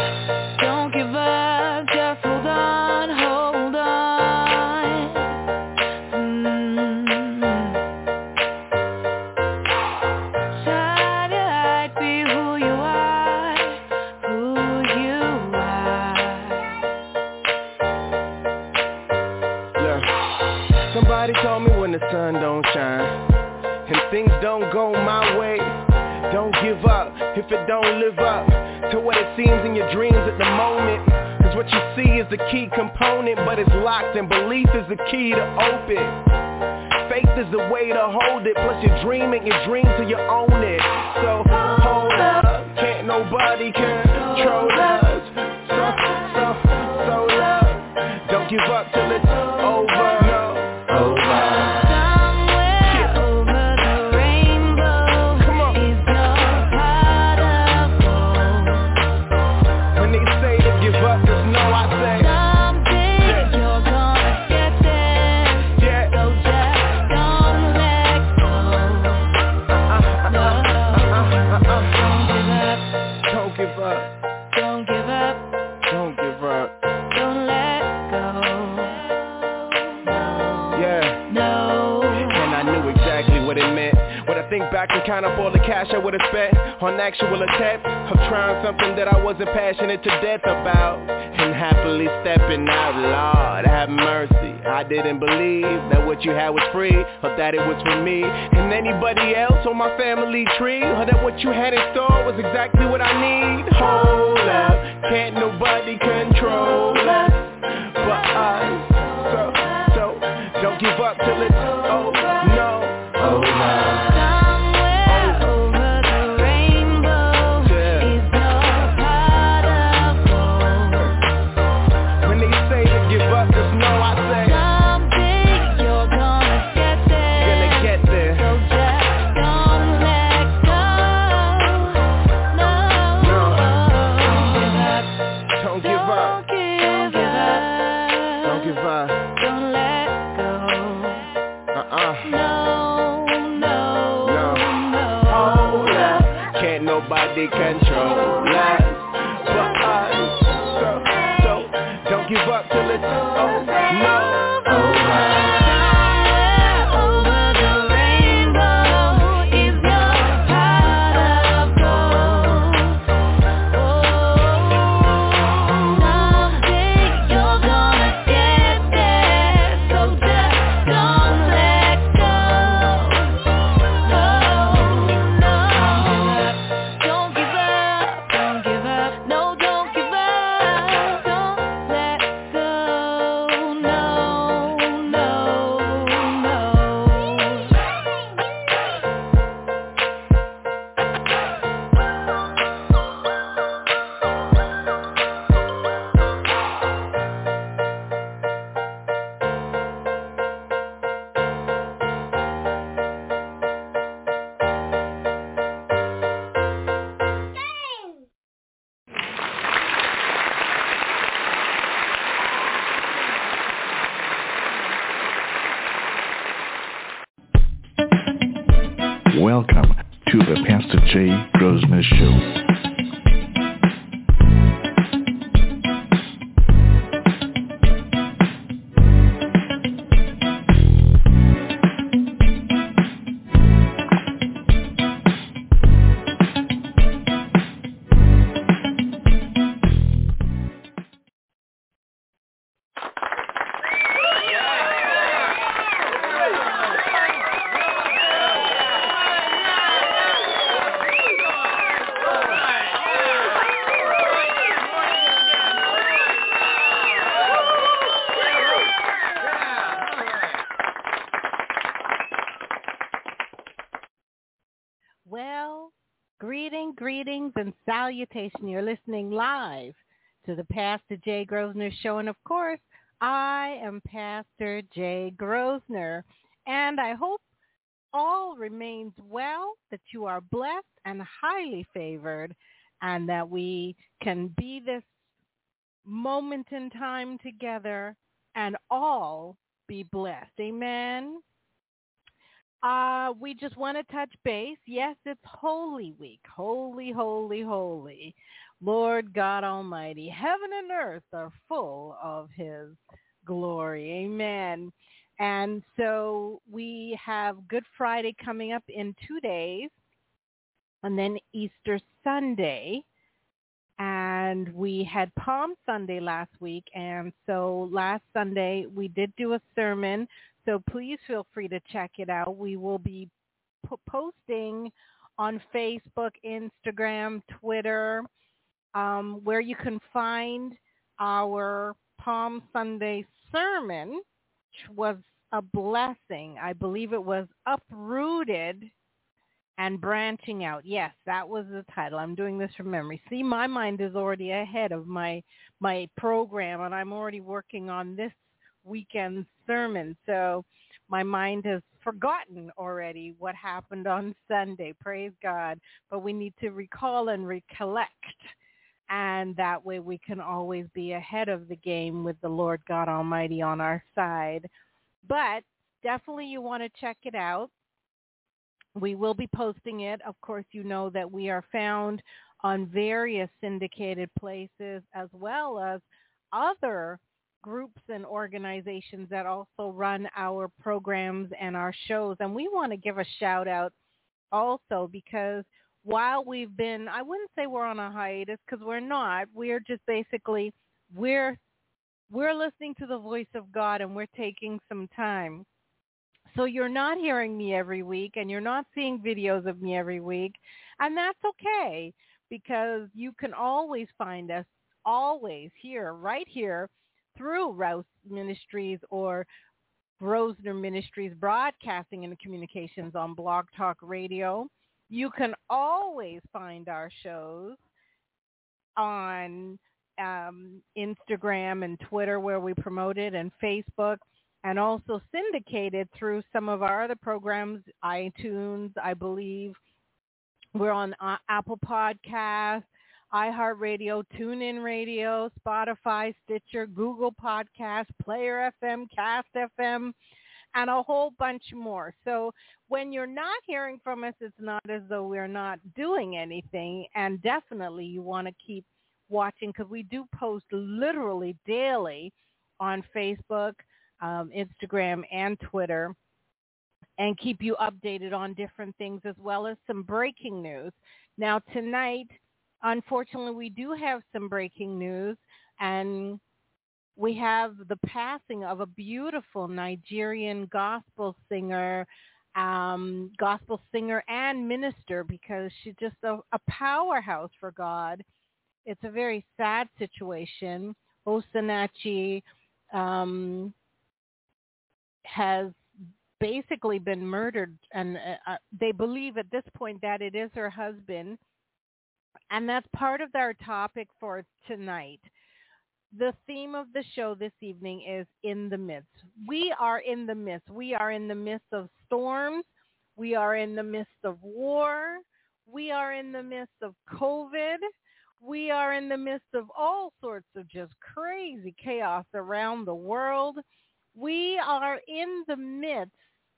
Don't give up, just hold on, hold on. Shine your light, be who you are, who you are. Yeah. Somebody told me when the sun don't shine and things don't go my way, don't give up if it don't live up to what it seems in your dreams at the moment. Cause what you see is the key component, but it's locked, and belief is the key to open. Faith is the way to hold it, plus your dream ain't your dream till you own it. So hold up, can't nobody control us. So love, don't give up till it's over. No, over. Think back and count up all the cash I would've spent on actual attempts of trying something that I wasn't passionate to death about, and happily stepping out. Lord, have mercy, I didn't believe that what you had was free, or that it was for me and anybody else on my family tree, or that what you had in store was exactly what I need. Hold up, can't nobody control us but us. So don't give up till it's over. No, over. Nobody control us but us. So don't give up till it's over. No, over. Welcome to the Pastor Jay Grosvenor Show. Greetings and salutation. You're listening live to the Pastor Jay Grosvenor Show. And of course, I am Pastor Jay Grosvenor. And I hope all remains well, that you are blessed and highly favored, and that we can be this moment in time together and all be blessed. Amen. We just want to touch base. Yes, it's Holy Week. Holy, holy, holy. Lord God Almighty. Heaven and earth are full of his glory. Amen. And so we have Good Friday coming up in 2 days, and then Easter Sunday. And we had Palm Sunday last week, and so last Sunday we did do a sermon, so please feel free to check it out. We will be posting on Facebook, Instagram, Twitter, where you can find our Palm Sunday sermon, which was a blessing. I believe it was Uprooted and Branching Out. Yes, that was the title. I'm doing this from memory. See, my mind is already ahead of my program, and I'm already working on this weekend's sermon. So my mind has forgotten already what happened on Sunday. Praise God. But we need to recall and recollect, and that way we can always be ahead of the game with the Lord God Almighty on our side. But definitely you want to check it out. We will be posting it. Of course, you know that we are found on various syndicated places, as well as other groups and organizations that also run our programs and our shows. And we want to give a shout out also, because while we've been, I wouldn't say we're on a hiatus, because we're not. We're just basically, we're listening to the voice of God, and we're taking some time. So you're not hearing me every week, and you're not seeing videos of me every week, and that's okay, because you can always find us right here through Rouse Ministries or Grosvenor Ministries Broadcasting and Communications on Blog Talk Radio. You can always find our shows on Instagram and Twitter, where we promote it, and Facebook, and also syndicated through some of our other programs, iTunes, I believe. We're on Apple Podcasts, iHeartRadio, TuneIn Radio, Spotify, Stitcher, Google Podcasts, Player FM, Cast FM, and a whole bunch more. So when you're not hearing from us, it's not as though we're not doing anything, and definitely you want to keep watching, because we do post literally daily on Facebook, Instagram, and Twitter, and keep you updated on different things, as well as some breaking news. Now tonight, unfortunately, we do have some breaking news, and we have the passing of a beautiful Nigerian gospel singer and minister, because she's just a powerhouse for God. It's a very sad situation. Osinachi has basically been murdered, and they believe at this point that it is her husband, and that's part of our topic for tonight. The theme of the show this evening is in the midst. We are in the midst. We are in the midst of storms. We are in the midst of war. We are in the midst of COVID. We are in the midst of all sorts of just crazy chaos around the world. We are in the midst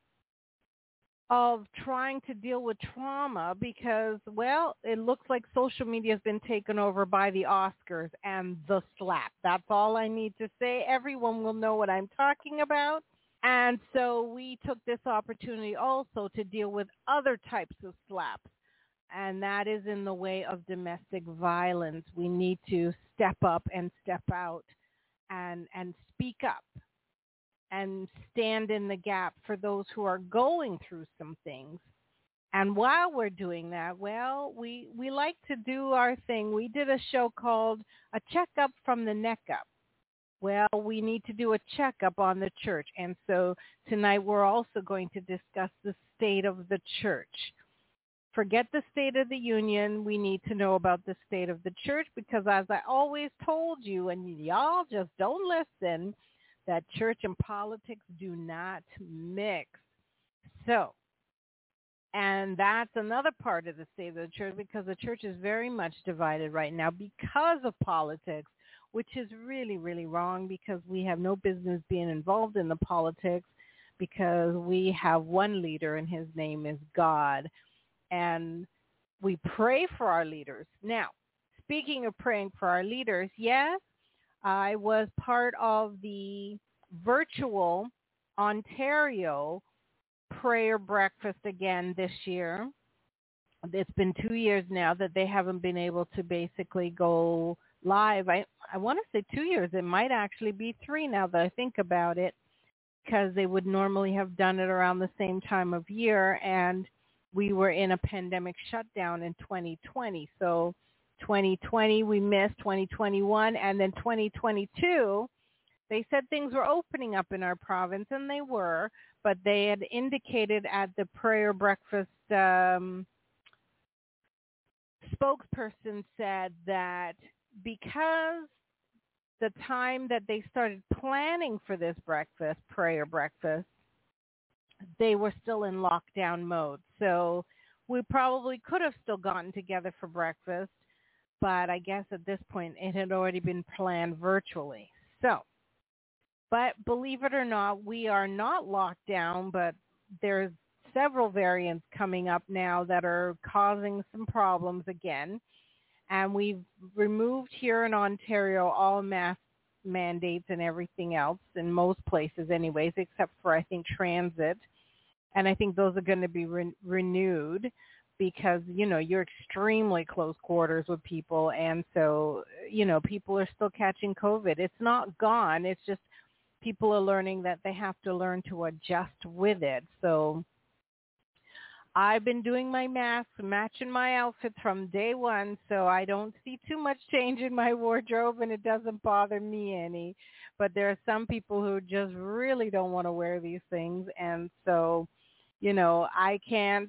of trying to deal with trauma because, well, it looks like social media has been taken over by the Oscars and the slap. That's all I need to say. Everyone will know what I'm talking about. And so we took this opportunity also to deal with other types of slaps, and that is in the way of domestic violence. We need to step up and step out and speak up and stand in the gap for those who are going through some things. And while we're doing that, well, we like to do our thing. We did a show called A Checkup from the Neck Up. Well, we need to do a checkup on the church. And so tonight we're also going to discuss the state of the church. Forget the State of the Union. We need to know about the state of the church because, as I always told you, and y'all just don't listen, that church and politics do not mix. So, and that's another part of the state of the church, because the church is very much divided right now because of politics, which is really, really wrong, because we have no business being involved in the politics. because we have one leader and his name is God. And we pray for our leaders. Now, speaking of praying for our leaders, yes, I was part of the virtual Ontario prayer breakfast again this year. It's been 2 years now that they haven't been able to basically go live. I want to say 2 years. It might actually be 3 now that I think about it, because they would normally have done it around the same time of year, and we were in a pandemic shutdown in 2020. So 2020 we missed, 2021, and then 2022, they said things were opening up in our province, and they were, but they had indicated at the prayer breakfast, spokesperson said that because the time that they started planning for this prayer breakfast, they were still in lockdown mode. So we probably could have still gotten together for breakfast, but I guess at this point it had already been planned virtually. So, but believe it or not, we are not locked down, but there's several variants coming up now that are causing some problems again. And we've removed here in Ontario all mask mandates and everything else in most places anyways, except for, I think, transit. And I think those are going to be renewed because, you know, you're extremely close quarters with people. And so, you know, people are still catching COVID. It's not gone. It's just people are learning that they have to learn to adjust with it. So I've been doing my masks, matching my outfits from day one, so I don't see too much change in my wardrobe, and it doesn't bother me any. But there are some people who just really don't want to wear these things, and so, you know, I can't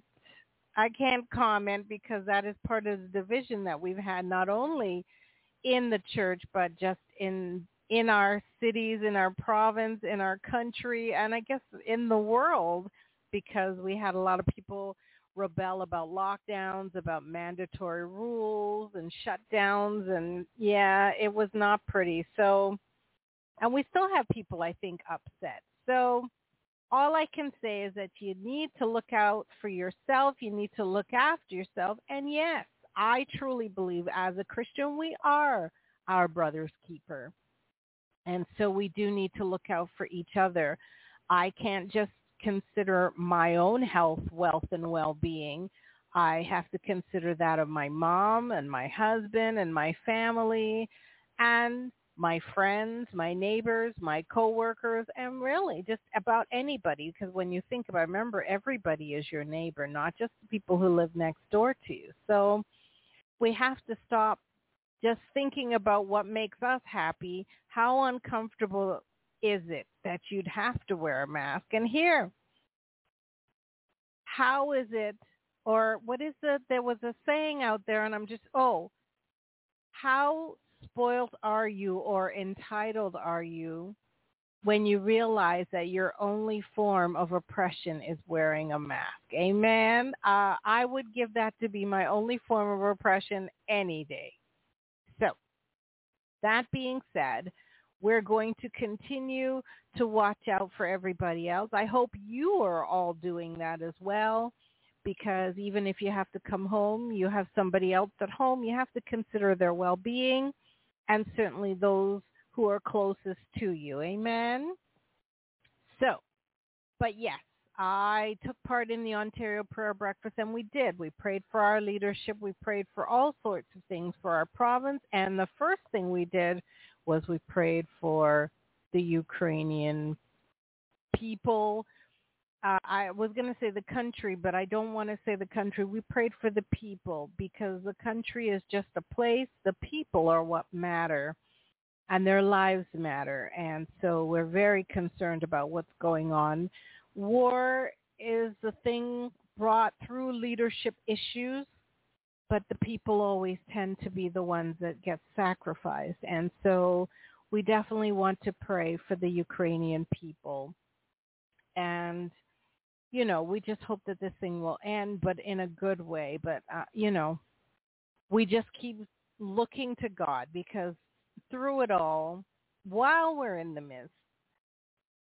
comment because that is part of the division that we've had, not only in the church, but just in our cities, in our province, in our country, and I guess in the world, because we had a lot of people rebel about lockdowns, about mandatory rules and shutdowns, and yeah, it was not pretty. So, and we still have people, I think, upset. So all I can say is that you need to look out for yourself. You need to look after yourself. And yes, I truly believe as a Christian, we are our brother's keeper. And so we do need to look out for each other. I can't just consider my own health, wealth, and well-being. I have to consider that of my mom and my husband and my family and my friends, my neighbors, my coworkers, and really just about anybody. Because when you think about it, remember, everybody is your neighbor, not just the people who live next door to you. So we have to stop just thinking about what makes us happy. How uncomfortable is it that you'd have to wear a mask? And here, how is it, or what is it? There was a saying out there, and I'm just, how spoiled are you or entitled are you when you realize that your only form of oppression is wearing a mask? Amen. I would give that to be my only form of oppression any day. So that being said, we're going to continue to watch out for everybody else. I hope you are all doing that as well, because even if you have to come home, you have somebody else at home, you have to consider their well-being and certainly those who are closest to you. Amen? So, but yes, I took part in the Ontario Prayer Breakfast, and we did. We prayed for our leadership. We prayed for all sorts of things for our province, and the first thing we did was we prayed for the Ukrainian people. I was going to say the country, but I don't want to say the country. We prayed for the people because the country is just a place. The people are what matter, and their lives matter. And so we're very concerned about what's going on. War is the thing brought through leadership issues, but the people always tend to be the ones that get sacrificed. And so we definitely want to pray for the Ukrainian people. And, you know, we just hope that this thing will end, but in a good way. But, you know, we just keep looking to God, because through it all, while we're in the midst,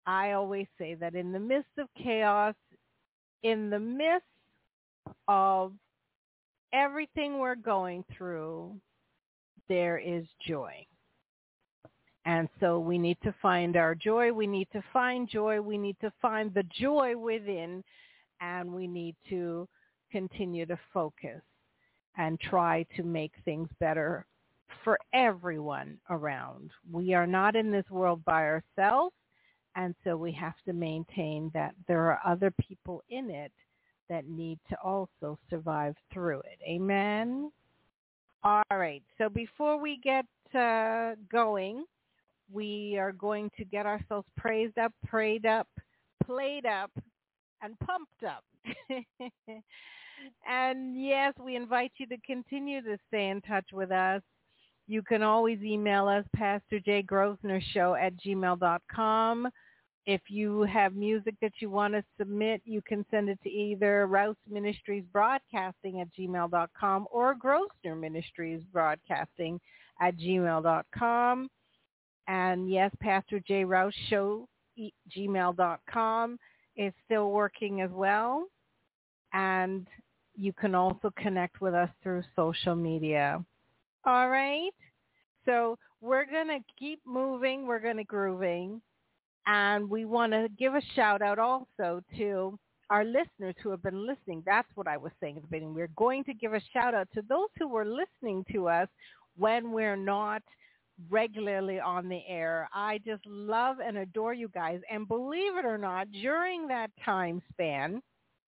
I always say that in the midst of chaos, in the midst of everything we're going through, there is joy. And so we need to find our joy. We need to find joy. We need to find the joy within, and we need to continue to focus and try to make things better for everyone around. We are not in this world by ourselves, and so we have to maintain that there are other people in it that need to also survive through it. Amen? All right. So before we get going, we are going to get ourselves praised up, prayed up, played up, and pumped up. And yes, we invite you to continue to stay in touch with us. You can always email us, PastorJGrosnerShow@gmail.com. If you have music that you want to submit, you can send it to either Rouse Ministries Broadcasting @gmail.com or Grosner Ministries Broadcasting @gmail.com. And yes, Pastor J. Rouse Show, gmail.com is still working as well. And you can also connect with us through social media. All right? So we're going to keep moving. We're going to grooving. And we want to give a shout out also to our listeners who have been listening. That's what I was saying at the beginning. We're going to give a shout out to those who were listening to us when we're not regularly on the air. I just love and adore you guys. And believe it or not, during that time span,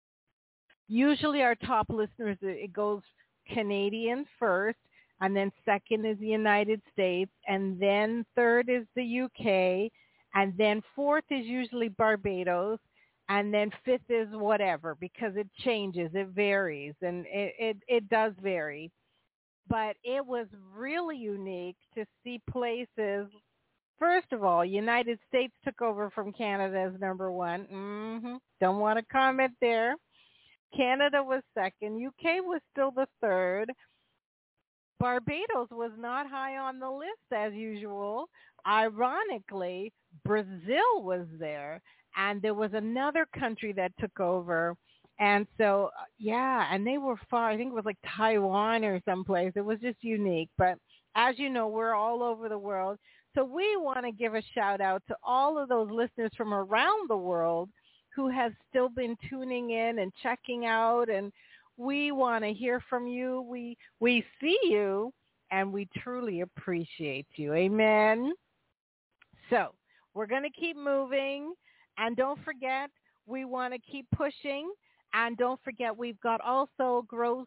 usually our top listeners, it goes Canadian first, and then second is the United States, and then third is the UK, and then fourth is usually Barbados, and then fifth is whatever, because it changes, it varies, and it does vary. But it was really unique to see places. First of all, United States took over from Canada as number one. Don't want to comment there. Canada was second. UK was still the third. Barbados was not high on the list as usual. Ironically, Brazil was there, and there was another country that took over. And so, yeah, and they were far. I think it was like Taiwan or someplace. It was just unique. But as you know, we're all over the world. So we want to give a shout out to all of those listeners from around the world who have still been tuning in and checking out. And we want to hear from you. We see you, and we truly appreciate you. Amen. So we're going to keep moving. And don't forget, we want to keep pushing. And don't forget, we've got also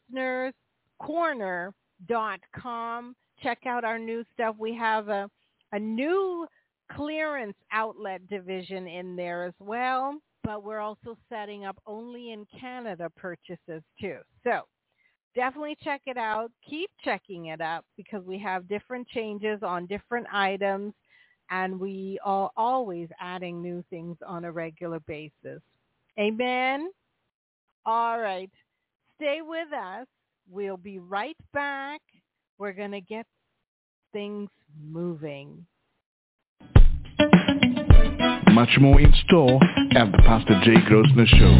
GrosnersCorner.com. Check out our new stuff. We have a new clearance outlet division in there as well. But we're also setting up only in Canada purchases too. So definitely check it out. Keep checking it out because we have different changes on different items. And we are always adding new things on a regular basis. Amen. All right. Stay with us. We'll be right back. We're going to get things moving. Much more in store at the Pastor J. Grosner Show.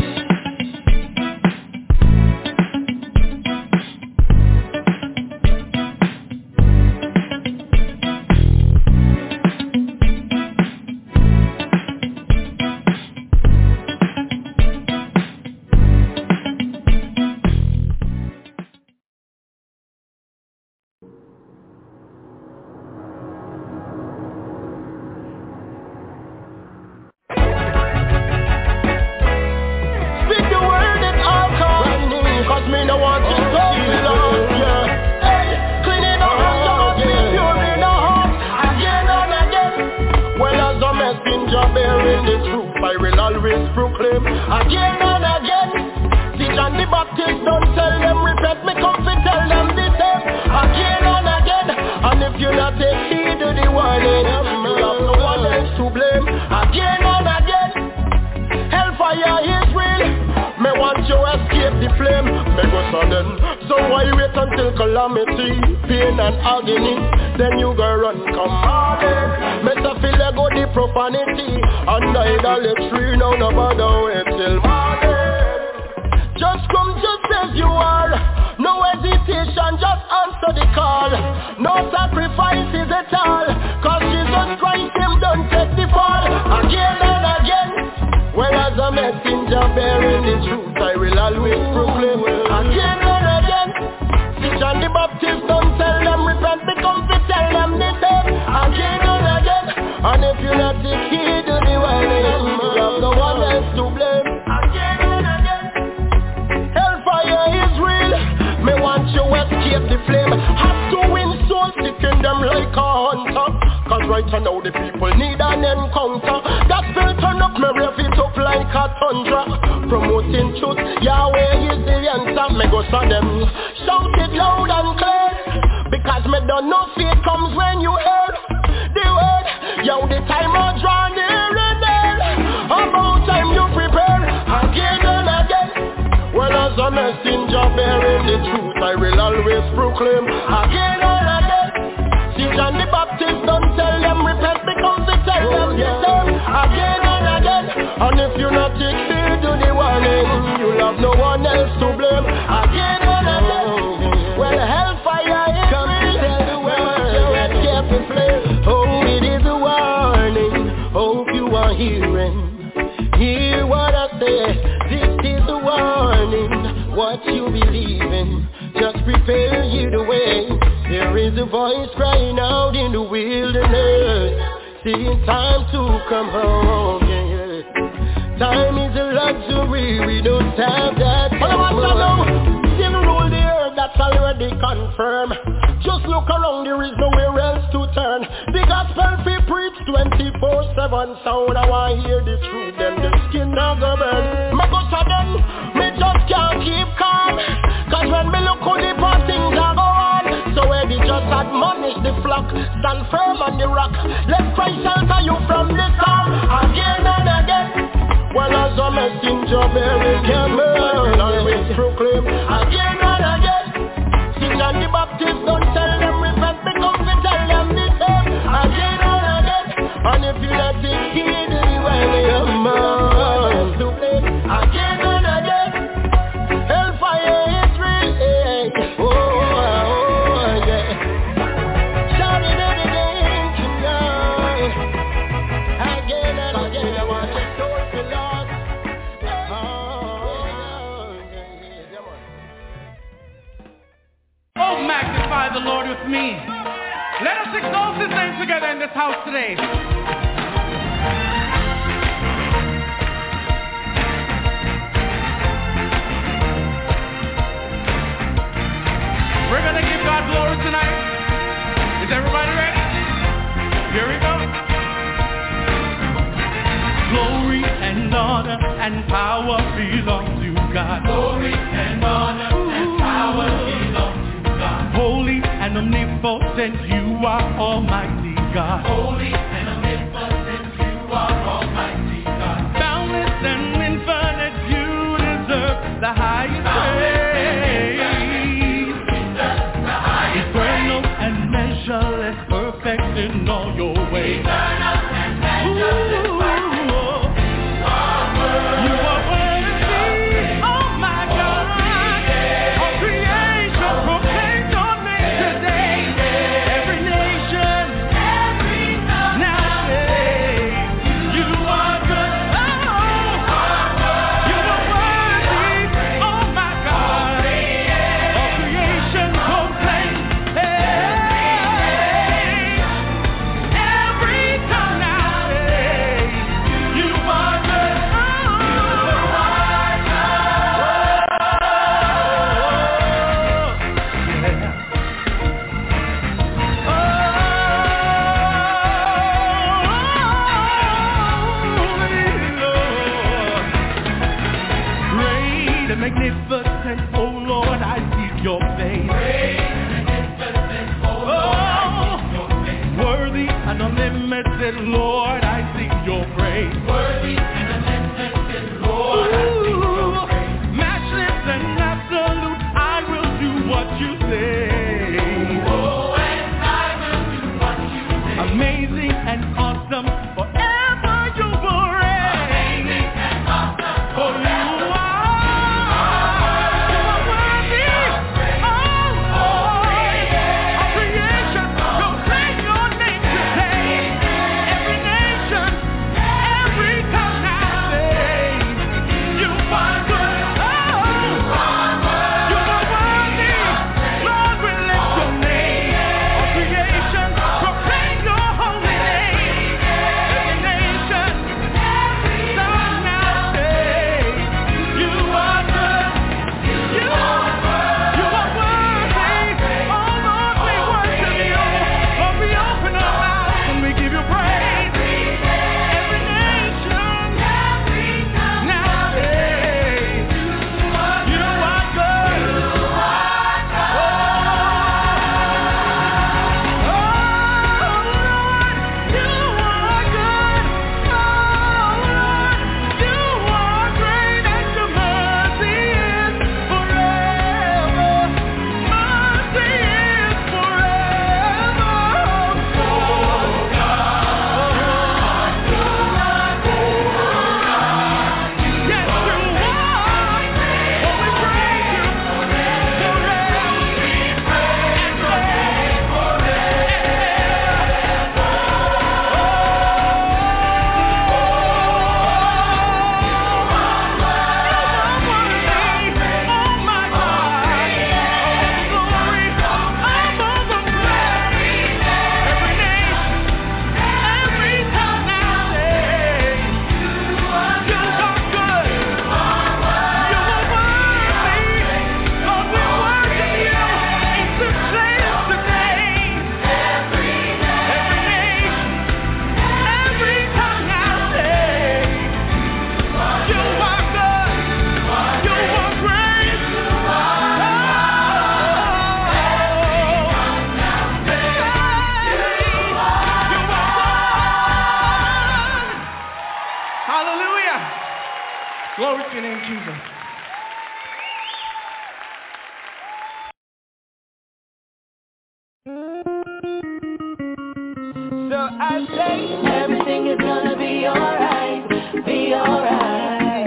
vanity, and idolatry, no bother wait till morning. Just come just as you are, no hesitation, just answer the call. No sacrifices at all, cause Jesus Christ, him don't take the fall. Again and again, well as a messenger bearing the truth, I will always proclaim. Again and again, see John the Baptist, don't tell them repent, become to tell them the same. Again and again, and if you not take heed to the warning, you have no one else to blame. Again and again, hellfire is real, me want you escape the flame. Have to win souls, sticking them like a hunter, cause right now the people need an encounter. Gospel turn up, me rev it up like a tundra. Promoting truth, Yahweh is the answer. Me go saw them, shout it loud and clear, because me don't know fear comes when you hear the word. Yo, the time I draw near and there, about time you prepare. Again and again, well as a messenger bearing the truth, I will always proclaim. Again and again, see John the Baptist, don't tell them repent, because they tell them the same. Again and again, and if you not take heed to the warning, you'll have no one else to blame. Again and again, well hellfire is real, well you escape the flame. Oh, it is a warning, hope you are hearing. Hear what I say, this is a warning. What you believe in, just prepare you the way. There is a voice crying out in the wilderness, saying time to come home, yeah. Time is a luxury, we don't have that. Still rule the earth, that's already confirmed. Just look around, there is nowhere else to turn. The gospel be preached 24/7, so now I hear the truth, then the skin of the bird. Me go to them, me just can't keep calm, cause when me look how the bad things are go on. So where they just admonish the flock, stand firm on the rock. Let Christ shelter you from the storm. Again and again, well as a messenger bearing camel, always proclaim. Again and again, see John the Baptist, don't tell them repent, because we tell them the same. Again and again, and if you let it heed the way of man to blame. Again and again, hellfire is real. Oh yeah, shout it out again tonight. Again and again, I want your soul to Lord. Oh, magnify the Lord with me. Let us exalt his name together in this house today. We're going to give God glory tonight. Is everybody ready? Here we go. Glory and honor and power belong to God. Glory and honor and power belong to God. Holy and omnipotent, you are Almighty God. Holy and omnipotent, you are Almighty God. Boundless and infinite, you deserve the highest praise. Eternal and measureless, perfect in all your ways. Eternal and measureless, perfect. You are worthy, oh my God. All creation proclaims your name today. Every nation, now say, you are good. Oh, you are worthy, oh my God. All creation proclaims, every tongue now say, you are good. Great and magnificent, oh Lord, I seek your face. Great and magnificent, oh Lord, I seek your face. Worthy and unlimited, Lord, I seek your praise. Worthy and unlimited, Lord, I seek your praise. Matchless and absolute, I will do what you say. Oh, and I will do what you say. Amazing and awesome forever. Glory to your name, Jesus. So I say everything is gonna be alright, be alright.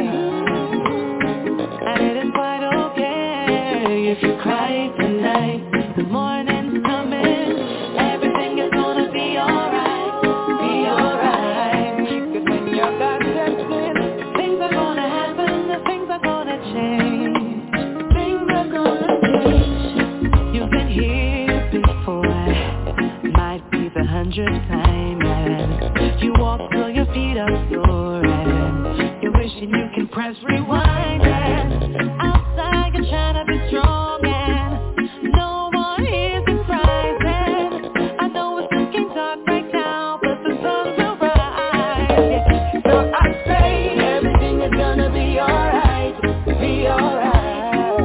And it is quite okay if you cry tonight. The morning's coming, everything is gonna be alright, be alright. 'Cause when you got tested, things are gonna happen, the things are gonna change. Things are gonna change. You've been here before, might be the 100th time, and you walk till your feet are sore, and you're wishing you can press rewind, and outside you're trying to be strong, and no one hears you crying. I know it's looking dark right now, but the sun will rise. So I say everything is gonna be alright, be alright.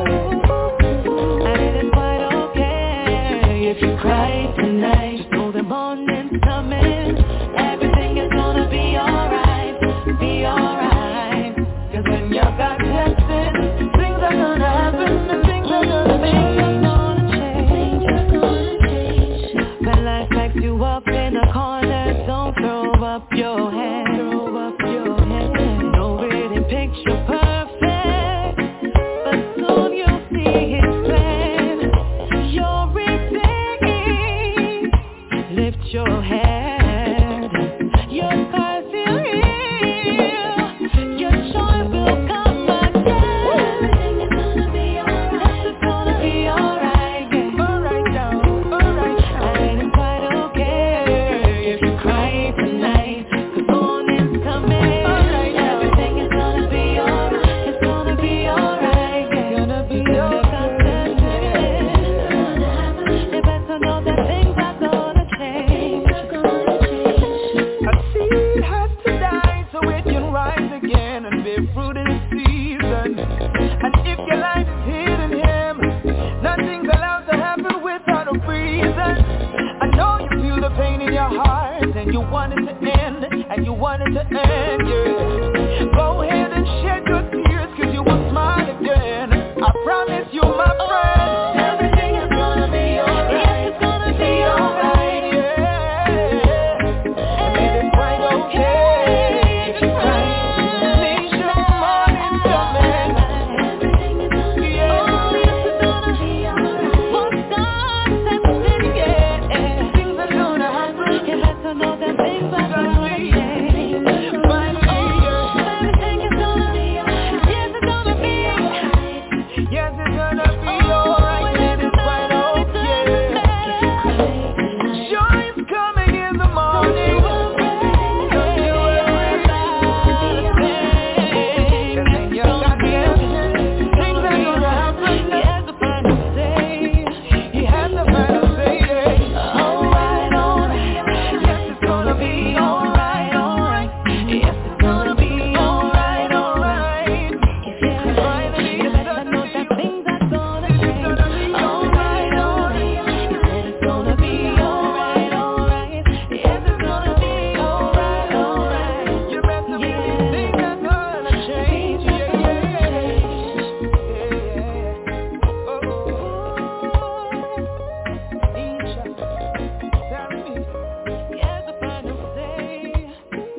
And it is quite okay if you cry tonight. Just know the morning's coming, everything is gonna be alright, be alright. 'Cause when you got tested, things are gonna happen, and things are gonna change. Things are gonna change. When life backs you up in a corner, don't throw up your head, throw up your head. No, it ain't picture perfect, but soon you'll see his plan. You're redeemed. Lift your head, your scars will heal, your joy will come again. Everything is gonna be alright, it's gonna be alright, yeah. Alright now, alright now. And it's quite okay if you cry tonight, 'cause morning's coming. Alright now. Everything is gonna be alright, it's gonna be alright, yeah. It's gonna be alright. You better know that things are gonna change. A seed has to die so it can rise again and bear fruit in its season. And if your life is hid in Him, nothing's allowed to happen without a reason. I know you feel the pain in your heart, and you want it to end, and you want it to end, yeah. Go ahead and shed your tears, 'cause you will smile again. I promise you, my friend, Everything is gonna be alright. Yes, it's gonna be alright. and it is quite okay if you cry. Nation, morning's coming. Everything is gonna be alright. Yes, it's gonna be alright. What's God said, yeah. Things are gonna happen. You better know that things are gonna change. Finally, Everything is gonna be alright. Yes, it's gonna be alright. yes, it's gonna be alright. It is quite okay. Joy is coming in the morning. Don't you worry about a thing. And then you got the things are gonna happen. He has the final say. He has the final say. Alright, alright. Yes, it's gonna be alright, alright. Yes, it's gonna be alright, alright. Finally, You it's better gonna know be that things are gonna change. Alright, alright. It's gonna be alright, alright. Yes, it's gonna be alright, alright. You better believe things are gonna change. Yeah, yeah, yeah. Oh, Isha, tell me. Yes, the final say.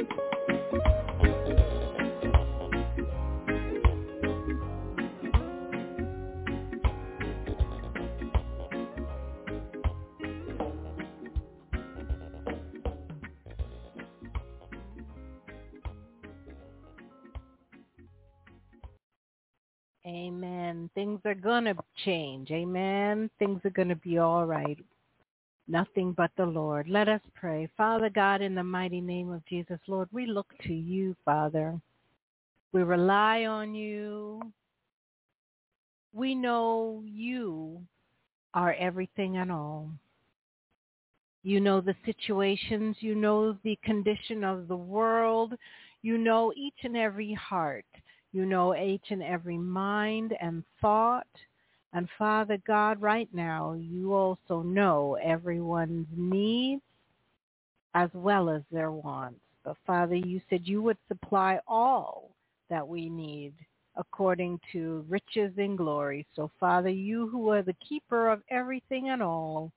Amen. Things are going to change. Amen. Things are going to be all right. Nothing but the Lord. Let us pray. Father God, in the mighty name of Jesus, Lord, we look to you, Father. We rely on you. We know you are everything and all. You know the situations. You know the condition of the world. You know each and every heart. You know each and every mind and thought. And Father God, right now, you also know everyone's needs as well as their wants. But Father, you said you would supply all that we need according to riches and glory. So, Father, you who are the keeper of everything and all,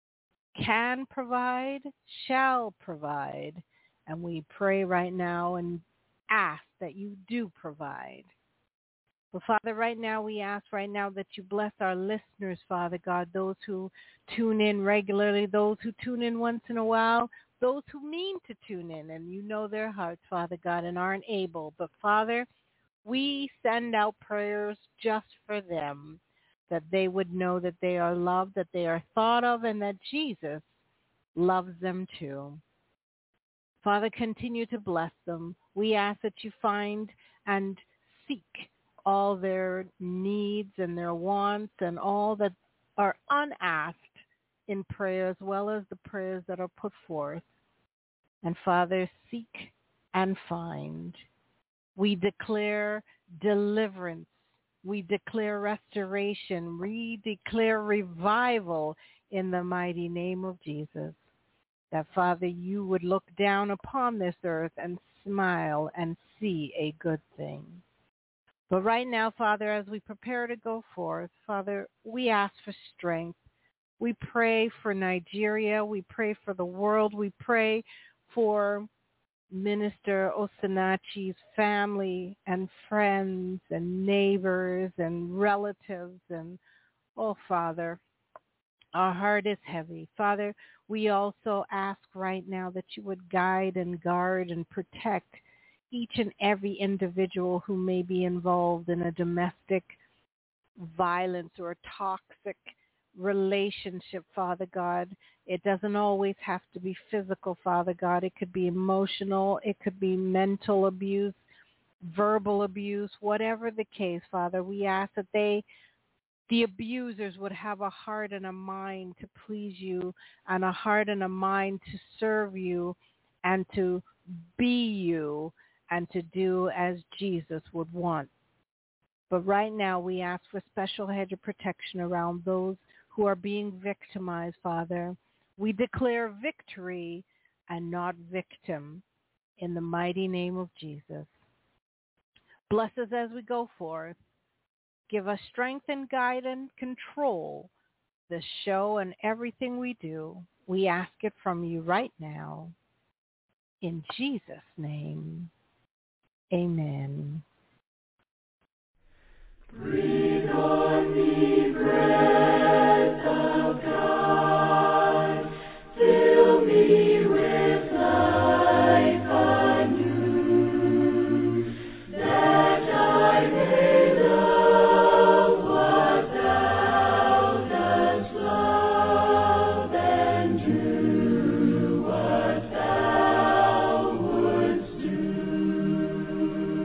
can provide, shall provide. And we pray right now and ask that you do provide. Well, Father, right now we ask that you bless our listeners, Father God, those who tune in regularly, those who tune in once in a while, those who mean to tune in, and you know their hearts, Father God, and aren't able. But, Father, we send out prayers just for them, that they would know that they are loved, that they are thought of, and that Jesus loves them too. Father, continue to bless them. We ask that you find and seek all their needs and their wants and all that are unasked in prayer, as well as the prayers that are put forth. And Father, seek and find. We declare deliverance. We declare restoration. We declare revival in the mighty name of Jesus. That, Father, you would look down upon this earth and smile and see a good thing. But right now, Father, as we prepare to go forth, Father, we ask for strength. We pray for Nigeria. We pray for the world. We pray for Minister Osinachi's family and friends and neighbors and relatives. And, oh, Father, our heart is heavy. Father, we also ask right now that you would guide and guard and protect each and every individual who may be involved in a domestic violence or toxic relationship, Father God. It doesn't always have to be physical, Father God. It could be emotional. It could be mental abuse, verbal abuse, whatever the case, Father. We ask that the abusers would have a heart and a mind to please you and a heart and a mind to serve you and to be you and to do as Jesus would want. But right now we ask for special hedge of protection around those who are being victimized, Father. We declare victory and not victim in the mighty name of Jesus. Bless us as we go forth. Give us strength and guide and control the show and everything we do. We ask it from you right now. In Jesus' name, amen. Breathe on me, breath of God, fill me with life anew, that I may love what thou dost love and do what thou wouldst do.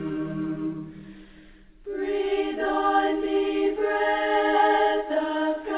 Breathe on me, breath of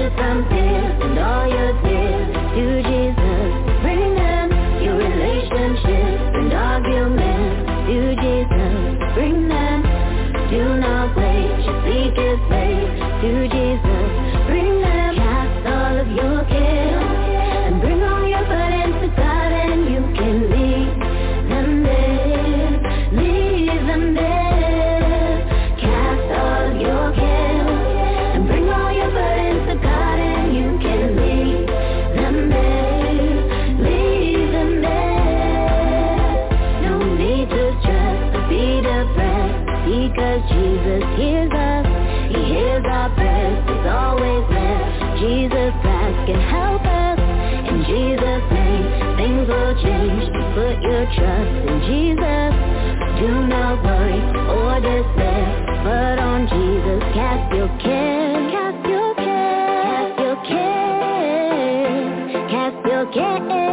you from fear and all your tears to Jesus. Bring them your relationships and arguments to Jesus. Bring them, do not wait, just seek His face to Jesus. Bring them, cast all of your cares and bring all your burdens to God, and you can leave them there, leave them there. Cast all of your cares and bring all your burdens to God, and you can leave them there, leave them there. No need to stress or be depressed, because Jesus hears us, He hears our prayers, He's always there. Jesus Christ can help us, in Jesus' name things will change. Put your trust in Jesus, do not worry or despair, but on Jesus cast your care, cast your care, cast your care, cast your care.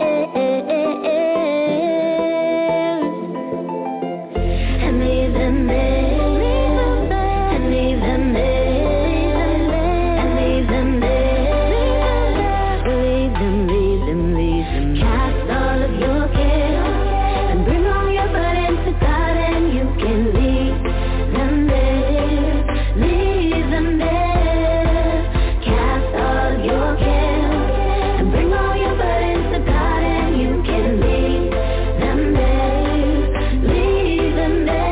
And leave them there, and leave them there, and leave them there, leave them, leave them, leave them. Cast all of your care and bring all your burdens to God, and you can leave them there, leave them there. Cast all of your care and bring all your burdens to God, and you can leave them there, leave them there.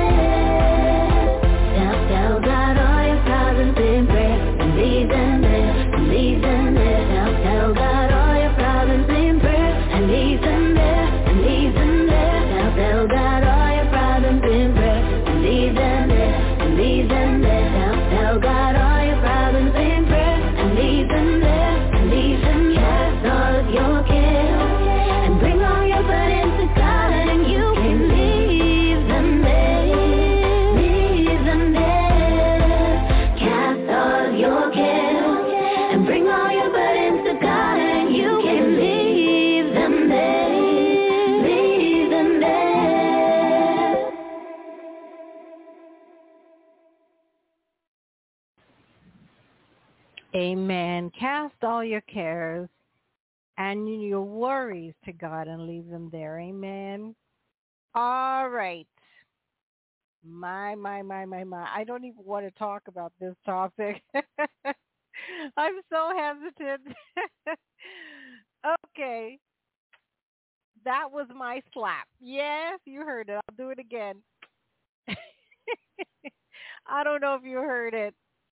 Tell God all your problems in prayer and leave them there, and leave them there. Tell God all your problems in prayer and leave them there, and leave them there. Tell God all your problems in prayer and leave them there, and leave them there. Tell God all your problems in prayer and leave them there, and leave them there. Cast all of your care and bring all your burdens to God, and you can leave them there, leave them there. Cast all of your care and bring all your burdens to God, and you can leave them there, leave them there. Amen. Cast all your cares and your worries to God and leave them there. Amen. All right. My. I don't even want to talk about this topic. I'm so hesitant. Okay. That was my slap. Yes, you heard it. I'll do it again. I don't know if you heard it.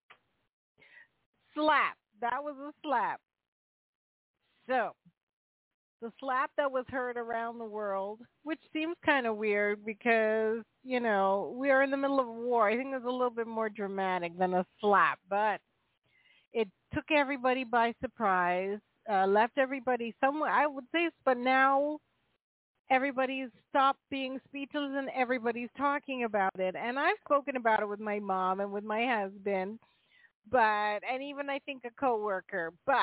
Slap. That was a slap. So, the slap that was heard around the world, which seems kind of weird because, you know, we are in the middle of a war. I think it's a little bit more dramatic than a slap, but it took everybody by surprise, left everybody somewhere, I would say, but now everybody's stopped being speechless and everybody's talking about it. And I've spoken about it with my mom and with my husband, and even I think a coworker, but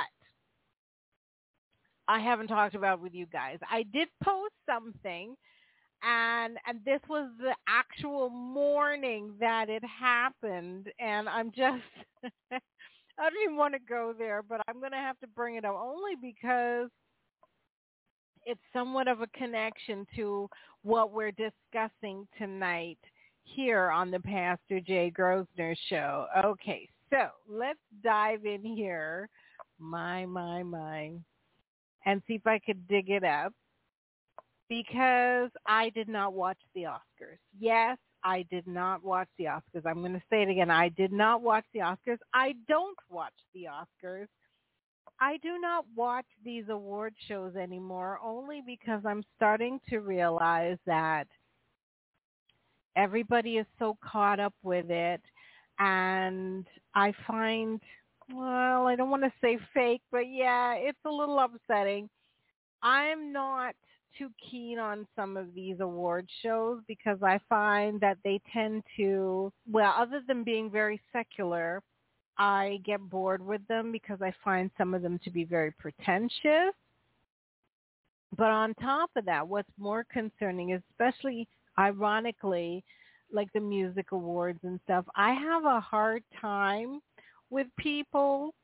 I haven't talked about it with you guys. I did post something, and this was the actual morning that it happened, and I'm just, I don't even want to go there, but I'm going to have to bring it up only because it's somewhat of a connection to what we're discussing tonight here on the Pastor Jay Grosvenor Show. Okay, so let's dive in here, my, and see if I could dig it up, because I did not watch the Oscars. Yes, I did not watch the Oscars. I'm going to say it again. I did not watch the Oscars. I don't watch the Oscars. I do not watch these award shows anymore, only because I'm starting to realize that everybody is so caught up with it, and I find, well, I don't want to say fake, but yeah, it's a little upsetting. I'm not too keen on some of these award shows because I find that they tend to, well, other than being very secular, I get bored with them because I find some of them to be very pretentious. But on top of that, what's more concerning, especially ironically, like the music awards and stuff, I have a hard time with people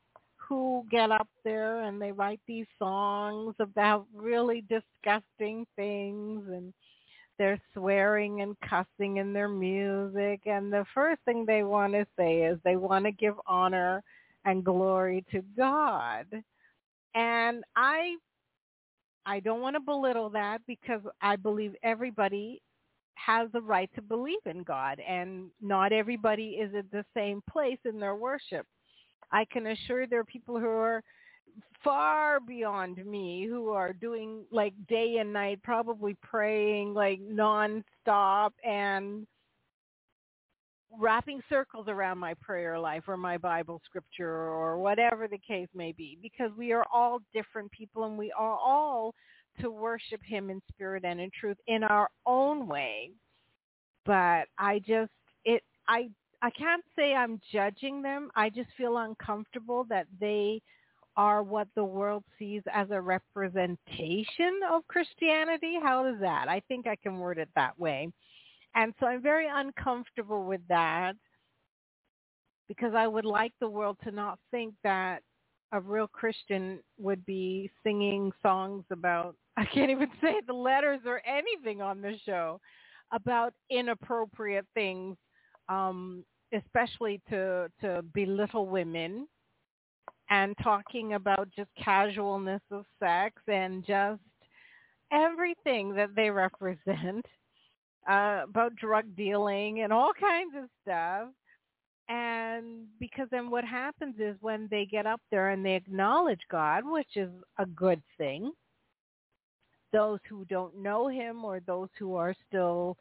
who get up there and they write these songs about really disgusting things, and they're swearing and cussing in their music, and the first thing they want to say is they want to give honor and glory to God. And I don't want to belittle that, because I believe everybody has the right to believe in God, and not everybody is at the same place in their worship. I can assure there are people who are far beyond me, who are doing like day and night, probably praying like nonstop and wrapping circles around my prayer life or my Bible scripture or whatever the case may be, because we are all different people, and we are all to worship him in spirit and in truth in our own way. But I can't say I'm judging them. I just feel uncomfortable that they are what the world sees as a representation of Christianity. How is that? I think I can word it that way. And so I'm very uncomfortable with that, because I would like the world to not think that a real Christian would be singing songs about, I can't even say the letters or anything on the show, about inappropriate things, especially to belittle women, and talking about just casualness of sex and just everything that they represent, about drug dealing and all kinds of stuff. And because then what happens is when they get up there and they acknowledge God, which is a good thing, those who don't know him, or those who are still,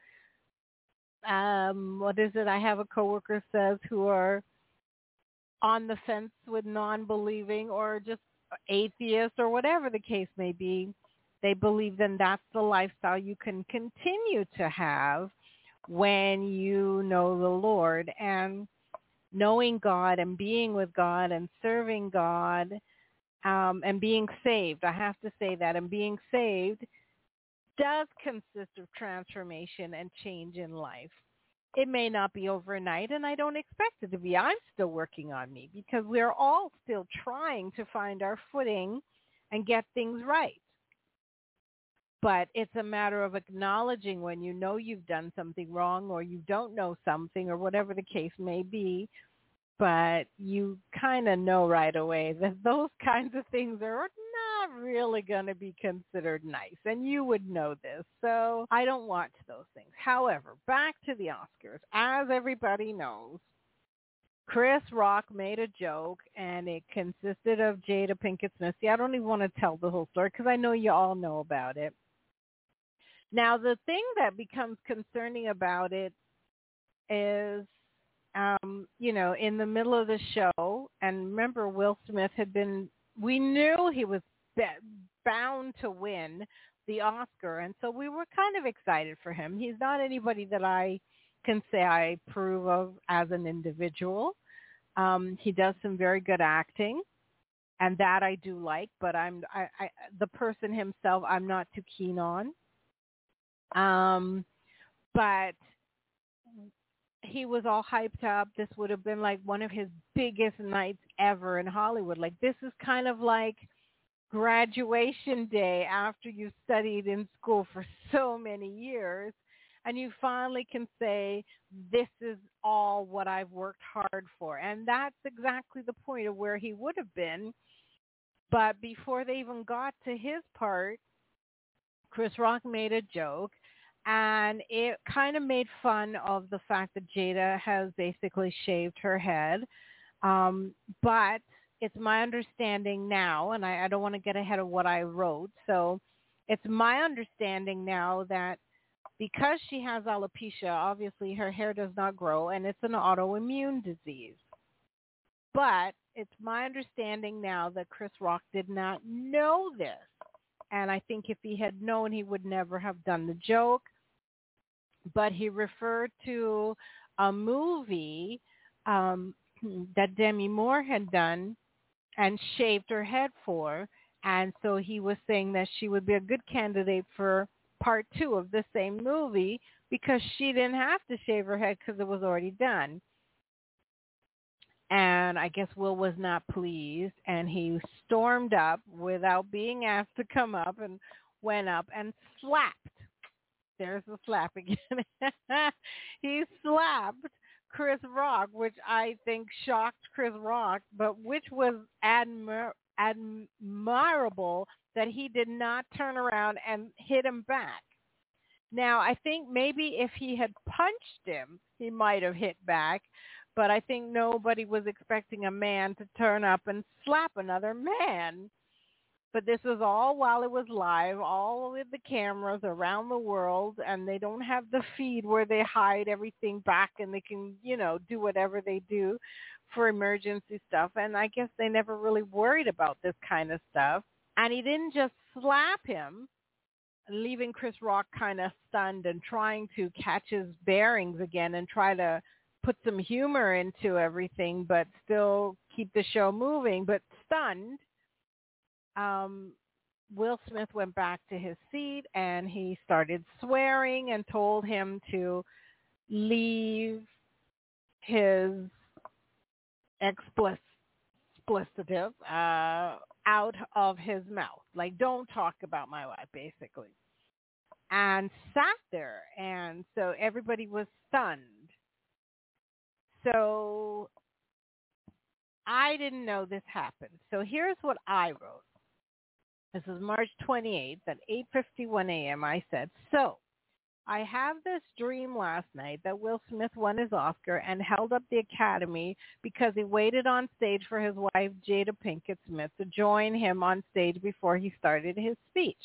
I have a coworker says, who are on the fence with non-believing or just atheists or whatever the case may be, they believe then that's the lifestyle you can continue to have when you know the Lord. And knowing God and being with God and serving God, and being saved, I have to say that, and being saved does consist of transformation and change in life. It may not be overnight, and I don't expect it to be. I'm still working on me, because we're all still trying to find our footing and get things right. But it's a matter of acknowledging when you know you've done something wrong, or you don't know something, or whatever the case may be, but you kind of know right away that those kinds of things are not really going to be considered nice, and you would know this. So I don't watch those things. However, back to the Oscars. As everybody knows, Chris Rock made a joke, and it consisted of Jada Pinkett Smith. See, I don't even want to tell the whole story, because I know you all know about it. Now, the thing that becomes concerning about it is, in the middle of the show, and remember, Will Smith we knew he was bound to win the Oscar, and so we were kind of excited for him. He's not anybody that I can say I approve of as an individual. He does some very good acting, and that I do like, but the person himself I'm not too keen on. But he was all hyped up. This would have been like one of his biggest nights ever in Hollywood. Like, this is kind of like graduation day after you've studied in school for so many years, and you finally can say, this is all what I've worked hard for. And that's exactly the point of where he would have been. But before they even got to his part, Chris Rock made a joke, and it kind of made fun of the fact that Jada has basically shaved her head. But it's my understanding now, and I don't want to get ahead of what I wrote, so it's my understanding now that because she has alopecia, obviously her hair does not grow, and it's an autoimmune disease. But it's my understanding now that Chris Rock did not know this. And I think if he had known, he would never have done the joke. But he referred to a movie that Demi Moore had done and shaved her head for. And so he was saying that she would be a good candidate for part 2 of the same movie because she didn't have to shave her head because it was already done. And I guess Will was not pleased, and he stormed up without being asked to come up and went up and slapped. There's the slap again. He slapped Chris Rock, which I think shocked Chris Rock, but which was admirable that he did not turn around and hit him back. Now, I think maybe if he had punched him, he might have hit back, but I think nobody was expecting a man to turn up and slap another man. But this was all while it was live, all with the cameras around the world, and they don't have the feed where they hide everything back and they can, do whatever they do for emergency stuff. And I guess they never really worried about this kind of stuff. And he didn't just slap him, leaving Chris Rock kind of stunned and trying to catch his bearings again and try to put some humor into everything, but still keep the show moving, but stunned. Will Smith went back to his seat and he started swearing and told him to leave his expletive out of his mouth. Like, don't talk about my wife, basically. And sat there. And so everybody was stunned. So I didn't know this happened. So here's what I wrote. This is March 28th at 8:51 a.m. I said, so I have this dream last night that Will Smith won his Oscar and held up the Academy because he waited on stage for his wife, Jada Pinkett Smith, to join him on stage before he started his speech.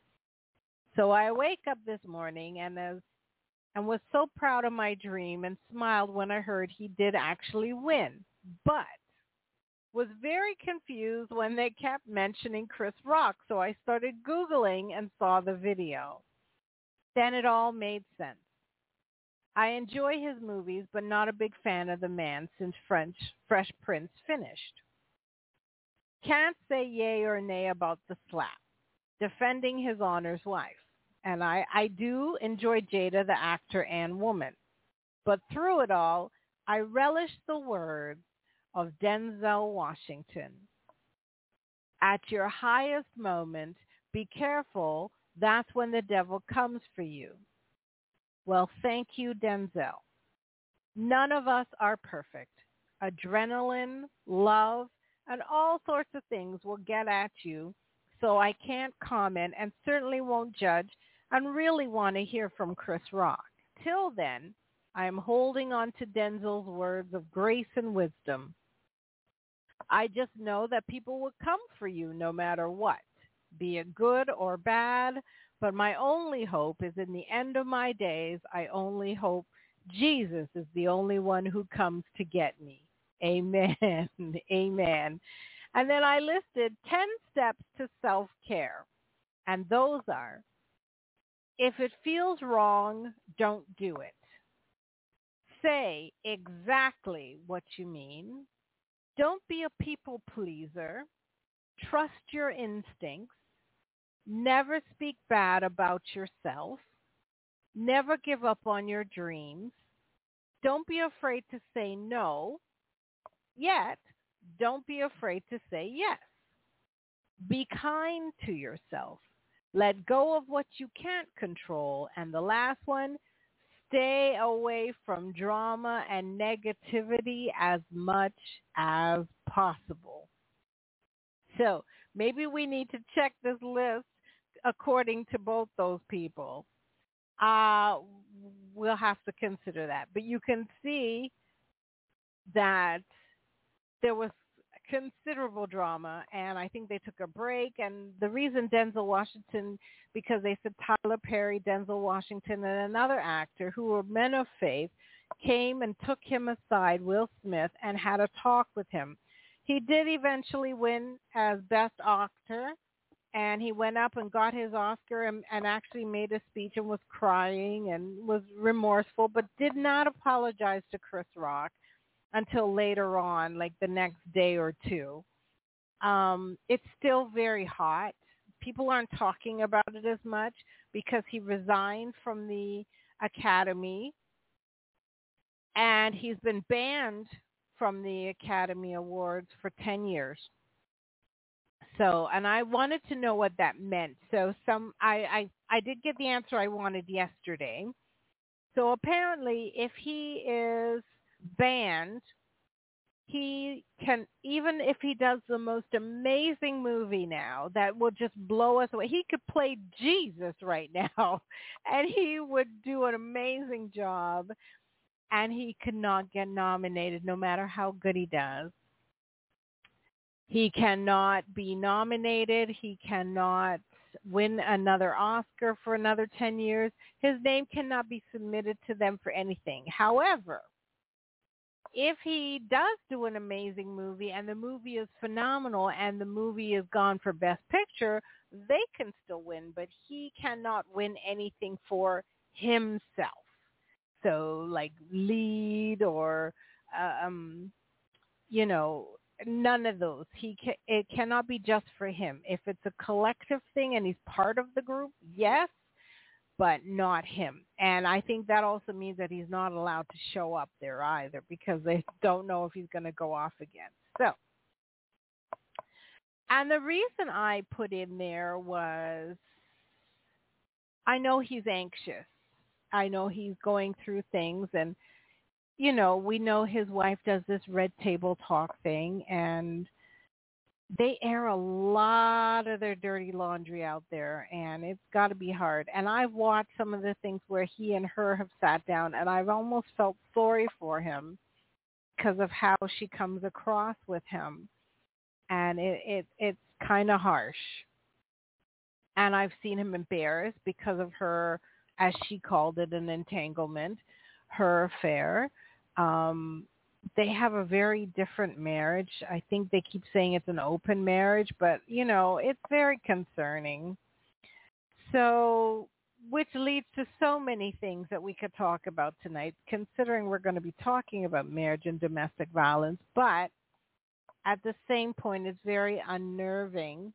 So I wake up this morning and was so proud of my dream and smiled when I heard he did actually win, but was very confused when they kept mentioning Chris Rock, so I started Googling and saw the video. Then it all made sense. I enjoy his movies, but not a big fan of the man since Fresh Prince finished. Can't say yay or nay about the slap, defending his honor's wife. And I do enjoy Jada, the actor and woman. But through it all, I relish the words of Denzel Washington. At your highest moment, be careful. That's when the devil comes for you. Well, thank you, Denzel. None of us are perfect. Adrenaline, love, and all sorts of things will get at you, so I can't comment and certainly won't judge and really want to hear from Chris Rock. Till then, I am holding on to Denzel's words of grace and wisdom. I just know that people will come for you no matter what, be it good or bad, but my only hope is in the end of my days, I only hope Jesus is the only one who comes to get me. Amen. Amen. And then I listed 10 steps to self-care, and those are, if it feels wrong, don't do it. Say exactly what you mean. Don't be a people pleaser. Trust your instincts. Never speak bad about yourself. Never give up on your dreams. Don't be afraid to say no. Yet, don't be afraid to say yes. Be kind to yourself. Let go of what you can't control. And the last one, stay away from drama and negativity as much as possible. So maybe we need to check this list according to both those people. We'll have to consider that. But you can see that there was considerable drama, and I think they took a break. And the reason Denzel Washington, because they said Tyler Perry, Denzel Washington, and another actor who were men of faith came and took him aside, Will Smith, and had a talk with him. He did eventually win as Best Actor, and he went up and got his Oscar and actually made a speech and was crying and was remorseful, but did not apologize to Chris Rock until later on, like the next day or two. It's still very hot. People aren't talking about it as much because he resigned from the Academy and he's been banned from the Academy Awards for 10 years. So, and I wanted to know what that meant. So I did get the answer I wanted yesterday. So apparently if he is banned, he can, even if he does the most amazing movie now that will just blow us away, he could play Jesus right now and he would do an amazing job, and he could not get nominated no matter how good he does. He cannot be nominated. He cannot win another Oscar for another 10 years. His name cannot be submitted to them for anything. However, if he does do an amazing movie and the movie is phenomenal and the movie is gone for Best Picture, they can still win, but he cannot win anything for himself. So like lead or, none of those. It cannot be just for him. If it's a collective thing and he's part of the group, yes, but not him. And I think that also means that he's not allowed to show up there either because they don't know if he's going to go off again. So, and the reason I put in there was I know he's anxious. I know he's going through things, and we know his wife does this Red Table Talk thing, and they air a lot of their dirty laundry out there, and it's got to be hard. And I've watched some of the things where he and her have sat down, and I've almost felt sorry for him because of how she comes across with him. And it's kind of harsh. And I've seen him embarrassed because of her, as she called it, an entanglement, her affair. They have a very different marriage. I think they keep saying it's an open marriage, but, it's very concerning. So, which leads to so many things that we could talk about tonight, considering we're going to be talking about marriage and domestic violence. But at the same point, it's very unnerving.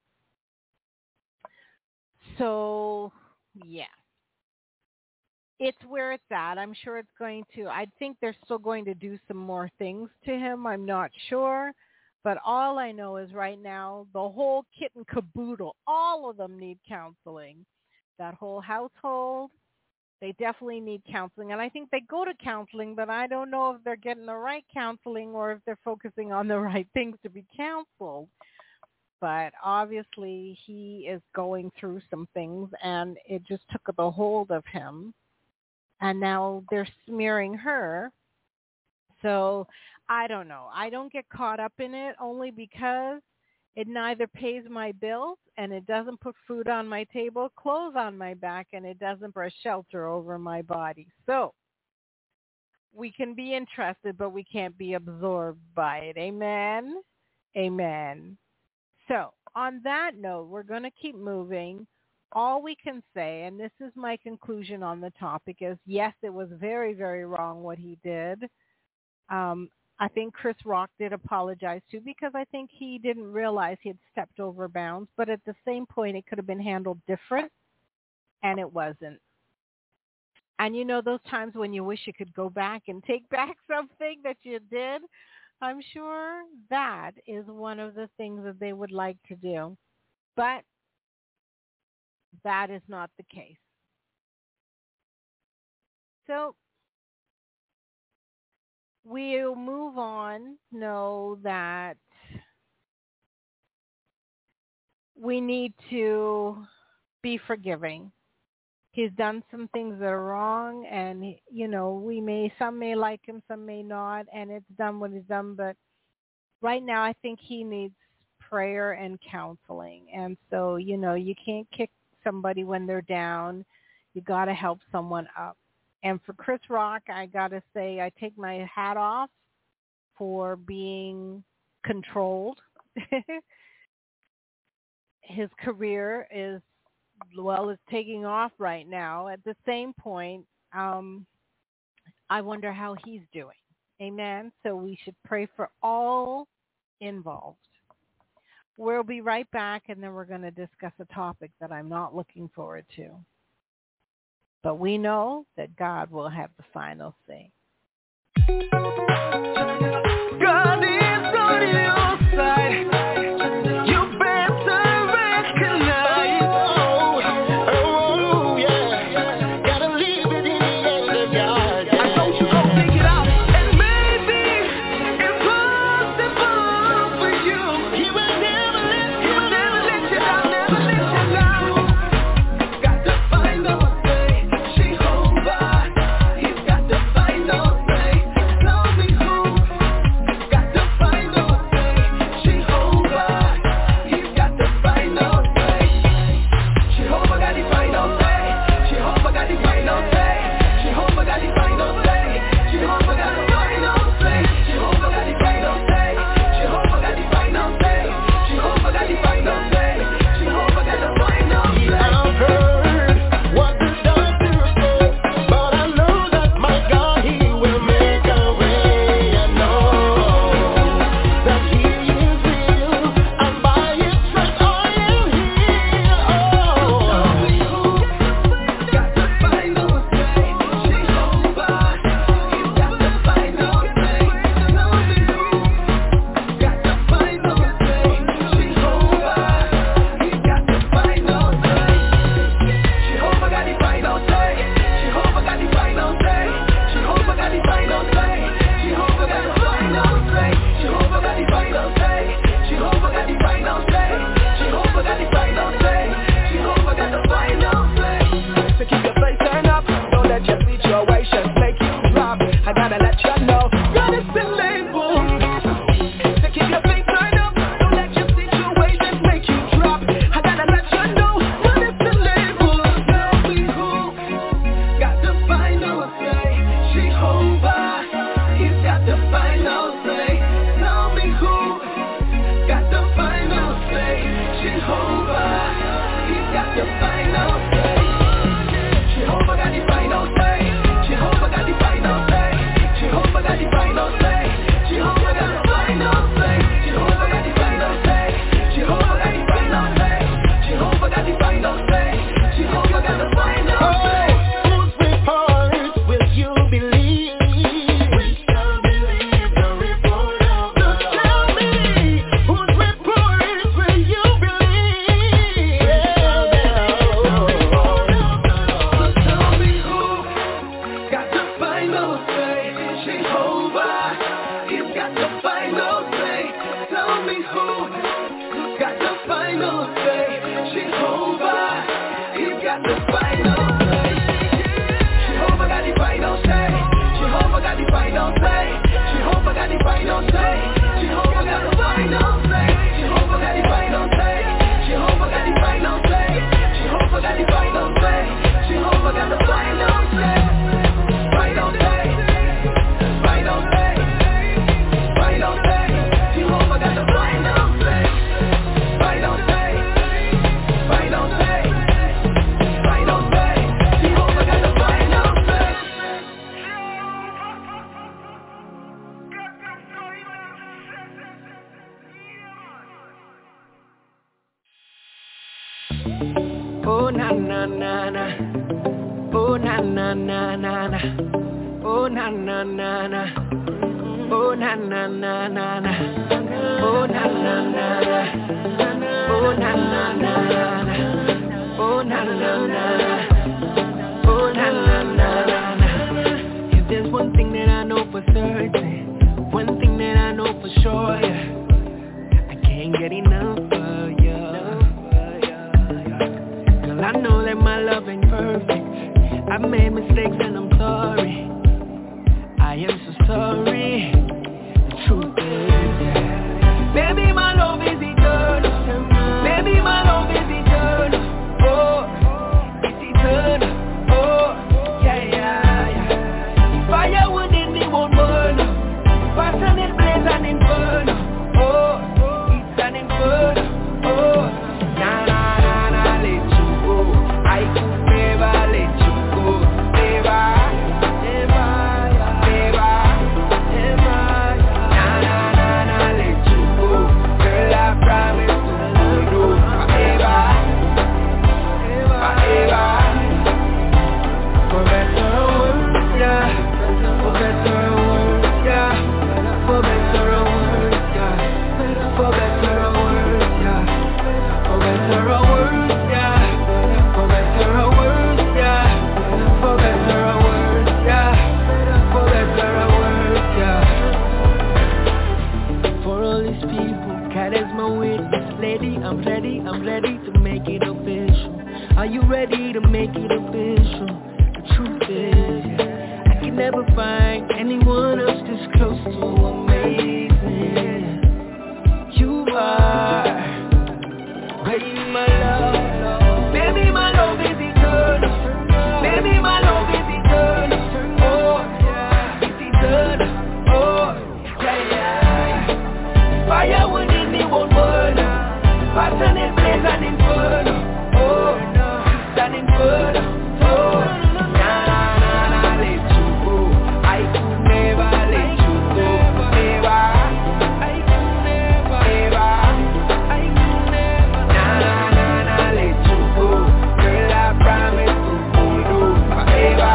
So, yeah. It's where it's at. I'm sure it's going to, I think they're still going to do some more things to him. I'm not sure. But all I know is right now, the whole kit and caboodle, all of them need counseling. That whole household, they definitely need counseling. And I think they go to counseling, but I don't know if they're getting the right counseling or if they're focusing on the right things to be counseled. But obviously he is going through some things, and it just took a hold of him. And now they're smearing her. So I don't know. I don't get caught up in it only because it neither pays my bills, and it doesn't put food on my table, clothes on my back, and it doesn't put shelter over my body. So we can be interested, but we can't be absorbed by it. Amen? Amen. So on that note, we're going to keep moving. All we can say, and this is my conclusion on the topic, is yes, it was very, very wrong what he did. I think Chris Rock did apologize too, because I think he didn't realize he had stepped over bounds. But at the same point, it could have been handled different, and it wasn't. And those times when you wish you could go back and take back something that you did, I'm sure that is one of the things that they would like to do. But that is not the case. So we'll move on. Know that we need to be forgiving. He's done some things that are wrong, and some may like him, some may not, and it's done what he's done. But right now, I think he needs prayer and counseling. And so, you can't kick somebody when they're down. You got to help someone up. And for Chris Rock, I got to say, I take my hat off for being controlled. His career is taking off right now. At the same point, I wonder how he's doing. Amen. So we should pray for all involved. We'll be right back, and then we're going to discuss a topic that I'm not looking forward to. But we know that God will have the final say. God the final say. Jehovah got the final say. Jehovah got the final say. Jehovah got the final say. Jehovah got the final say. Jehovah got the final say. Jehovah got the final say. Jehovah got the final say. Jehovah got the final say. Whose report will you believe? We shall believe the report of God. So tell me, whose report will you believe? So tell me who got the final say. Jehovah, he's got the final say. Tell me who got the final say. Jehovah, he's got the final say. Jehovah got the final say. Jehovah got the final say. Jehovah got the final say. Jehovah got the final say. Jehovah got the final say. Jehovah got the final say. Jehovah got the final say. Jehovah got the final say. Final say. Final say. Final say. Jehovah got the final say. Final say. Final say. Final say. Jehovah got the final say. Oh na na na na. Oh na na na na na. Oh na na na na. Oh na na na na na. Oh na na na na. Oh na na na na. Oh na na na na. Oh na na na na. If there's one thing that I know for certain, one thing that I know for sure, yeah, I can't get enough of you. Girl, I know that my love ain't perfect. I've made mistakes and I'm sorry. I am so sorry. The truth is, baby, my love is eternal. Baby, my love is eternal. Oh, it's eternal. Oh, yeah, yeah, yeah. Fire within me won't burn. Passion it blaze an inferno. Oh, it's an inferno. Oh, na na na na, let you go. I could never let you go. Never, never, never, never. Na na na na, let you go. Girl, I promise to hold you forever, forever. For better or worse, yeah. For better or worse, yeah. For better or worse, yeah. For better or worse, yeah. For better or worse, yeah. For better or worse, yeah. For better or worse, yeah. For better or worse, yeah. For all these people, God is my witness. Lady, I'm ready to make it official. Are you ready to make it official? The truth is, yeah, I can never find anyone else this close to amazing. You are, baby, my love. Baby, my love is eternal. Baby, my love is eternal. Oh, it's eternal. Oh, yeah, yeah. Fire within me won't burn. Passion it blaze an inferno. Oh, it's an inferno. Oh, na na na na, let you go. I could never let you go. Never. I could never. Never. I could never. Na na na na, let you go. Girl, I promise to hold you forever,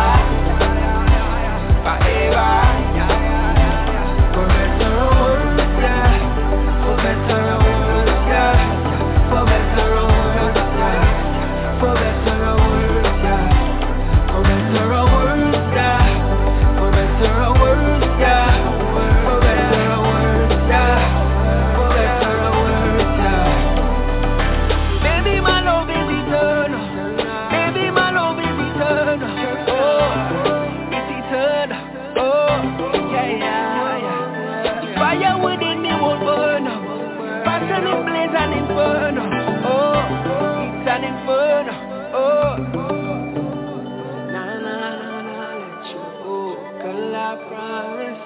forever. For better or worse, yeah. For better or worse, yeah. For better or worse, yeah. For better or worse, yeah. For better or worse, yeah. For better or worse, yeah. For better or worse, yeah. For better or worse, yeah. Baby, my love is eternal. Baby, my love is eternal. Oh, it's eternal. Oh, yeah, yeah, yeah. Fire within me won't burn. Passion it blaze an inferno. Oh, it's an inferno. Oh, na na na na, let you go. Girl, I promise.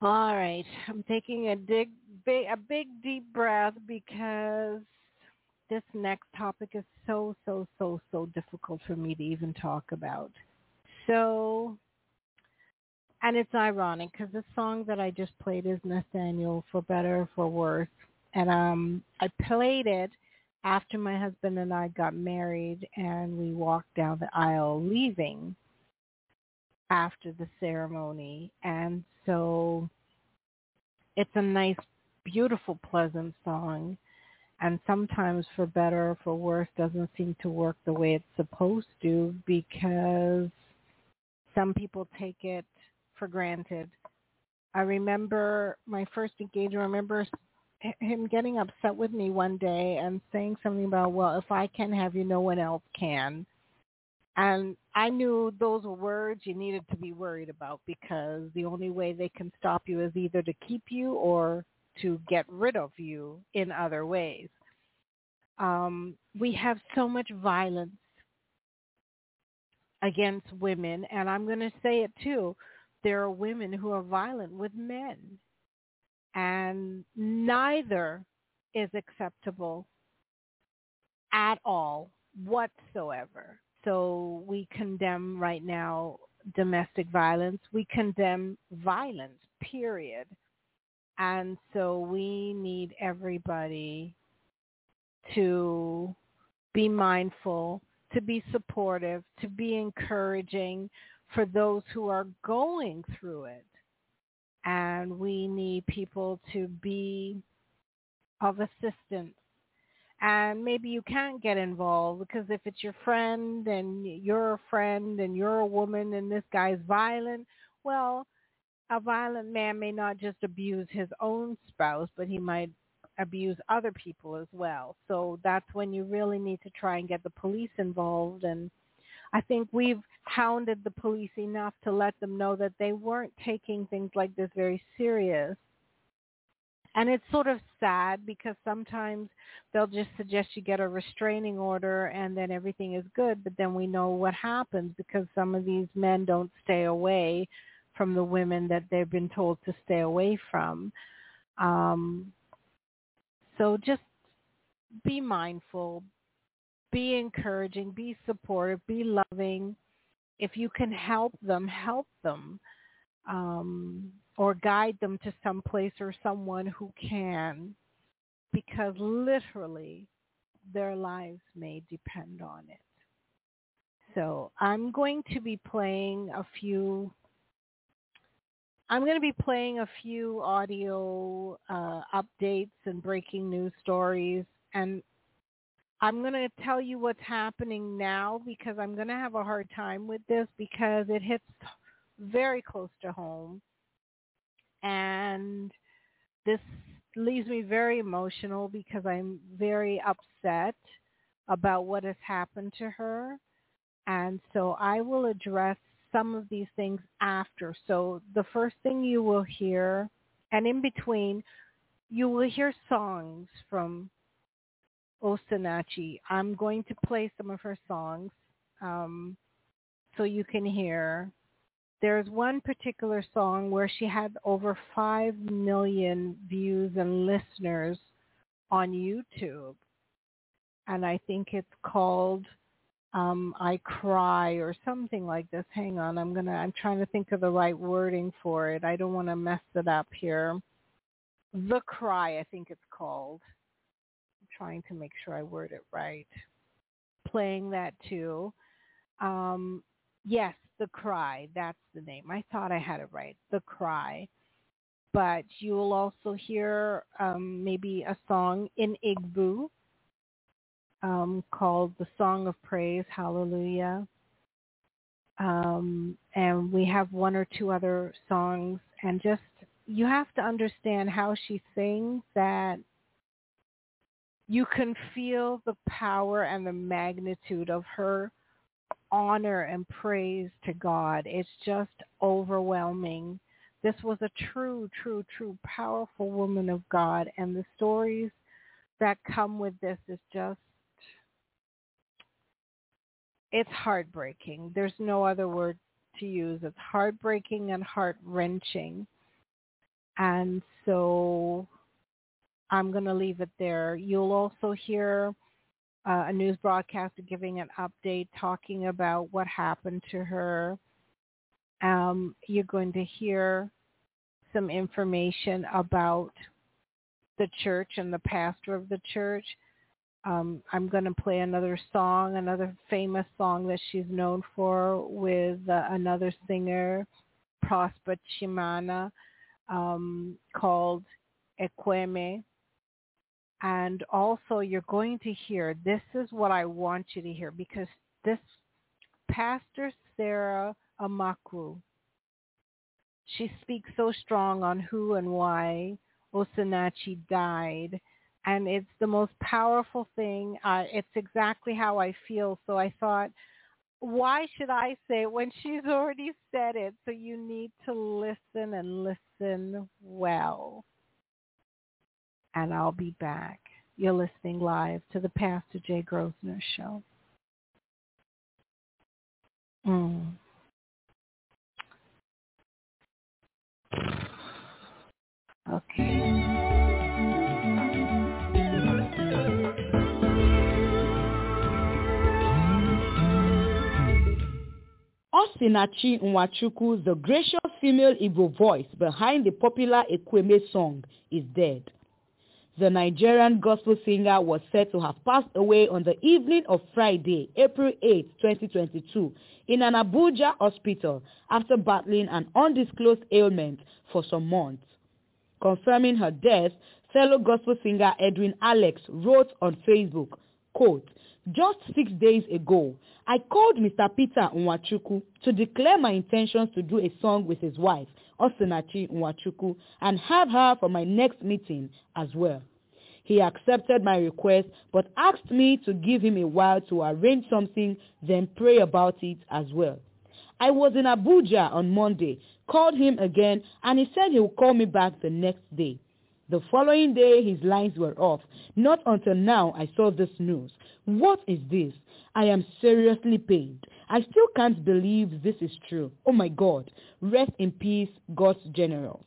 All right. I'm taking a big deep breath because this next topic is so difficult for me to even talk about. So, and it's ironic because the song that I just played is Nathaniel, For Better or For Worse. And I played it after my husband and I got married and we walked down the aisle leaving after the ceremony. And so it's a nice, beautiful, pleasant song. And sometimes For Better or For Worse doesn't seem to work the way it's supposed to because some people take it for granted. I remember my first engagement, I remember him getting upset with me one day and saying something about, well, if I can have you, no one else can. And I knew those were words you needed to be worried about because the only way they can stop you is either to keep you or to get rid of you in other ways. We have so much violence against women, and I'm going to say it too. There are women who are violent with men, and neither is acceptable at all whatsoever. So we condemn right now domestic violence. We condemn violence, period. And so we need everybody to be mindful, to be supportive, to be encouraging for those who are going through it. And we need people to be of assistance. And maybe you can't get involved because if it's your friend and you're a friend and you're a woman and this guy's violent, well, a violent man may not just abuse his own spouse, but he might abuse other people as well. So that's when you really need to try and get the police involved. And I think we've hounded the police enough to let them know that they weren't taking things like this very serious. And it's sort of sad because sometimes they'll just suggest you get a restraining order and then everything is good. But then we know what happens because some of these men don't stay away from the women that they've been told to stay away from. So just be mindful, be encouraging, be supportive, be loving. If you can help them, or guide them to some place or someone who can, because literally their lives may depend on it. So I'm going to be playing a few audio updates and breaking news stories, and I'm going to tell you what's happening now because I'm going to have a hard time with this because it hits very close to home, and this leaves me very emotional because I'm very upset about what has happened to her, and so I will address some of these things after. So the first thing you will hear, and in between, you will hear songs from Osinachi. I'm going to play some of her songs so you can hear. There's one particular song where she had over 5 million views and listeners on YouTube. And I think it's called I Cry or something like this. Hang on, I'm trying to think of the right wording for it. I don't want to mess it up here. The Cry, I think it's called. I'm trying to make sure I word it right. Playing that too. Yes, The Cry, that's the name. I thought I had it right, The Cry. But you will also hear maybe a song in Igbo called The Song of Praise, Hallelujah. And we have one or two other songs. And just, you have to understand how she sings that you can feel the power and the magnitude of her honor and praise to God. It's just overwhelming. This was a true, powerful woman of God. And the stories that come with this is just, it's heartbreaking. There's no other word to use. It's heartbreaking and heart-wrenching. And so I'm going to leave it there. You'll also hear a news broadcaster giving an update talking about what happened to her. You're going to hear some information about the church and the pastor of the church. I'm going to play another song, another famous song that she's known for with another singer, Prosper Chimana, called Ekweme. And also you're going to hear, this is what I want you to hear, because this Pastor Sarah Amakwu, she speaks so strong on who and why Osinachi died. And it's the most powerful thing. It's exactly how I feel. So I thought, why should I say it when she's already said it? So you need to listen and listen well. And I'll be back. You're listening live to the Pastor Jay Grosvenor Show. Okay. Osinachi Nwachukwu, the gracious female Igbo voice behind the popular Ekweme song, is dead. The Nigerian gospel singer was said to have passed away on the evening of Friday, April 8, 2022, in an Abuja hospital after battling an undisclosed ailment for some months. Confirming her death, fellow gospel singer Edwin Alex wrote on Facebook, quote, "Just 6 days ago, I called Mr. Peter Nwachukwu to declare my intentions to do a song with his wife, Osinachi Nwachukwu, and have her for my next meeting as well. He accepted my request but asked me to give him a while to arrange something, then pray about it as well. I was in Abuja on Monday, called him again, and he said he would call me back the next day. The following day, his lines were off. Not until now I saw this news. What is this? I am seriously pained. I still can't believe this is true. Oh my God. Rest in peace, God's general."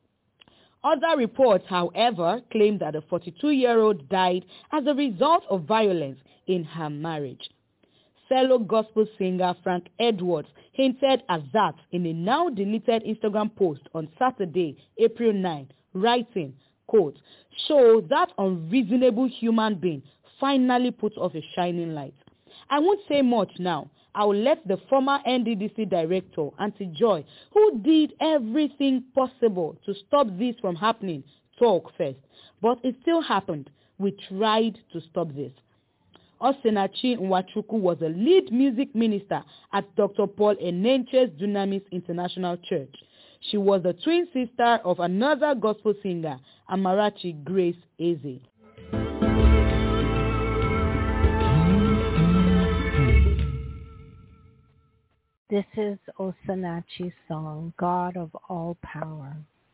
Other reports, however, claim that the 42-year-old died as a result of violence in her marriage. Fellow gospel singer Frank Edwards hinted at that in a now-deleted Instagram post on Saturday, April 9, writing, quote, "So that unreasonable human being finally put off a shining light. I won't say much now. I will let the former NDDC director, Auntie Joy, who did everything possible to stop this from happening, talk first. But it still happened. We tried to stop this." Osinachi Nwachukwu was a lead music minister at Dr. Paul Enenche's Dunamis International Church. She was the twin sister of another gospel singer, Amarachi Grace Eze. This is Osinachi's song, God of All Power.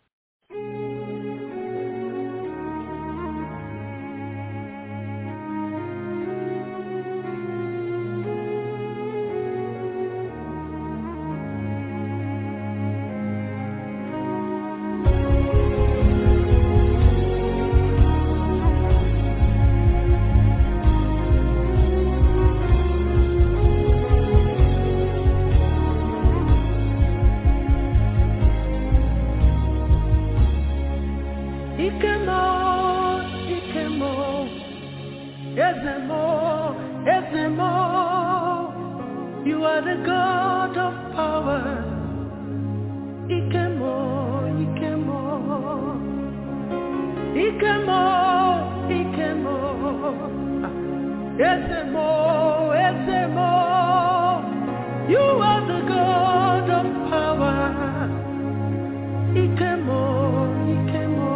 You are the God of power. Ikemo, Ikemo, Ikemo, Ikemo, Ezemo, Ezemo. You are the God of power. Ikemo, Ikemo.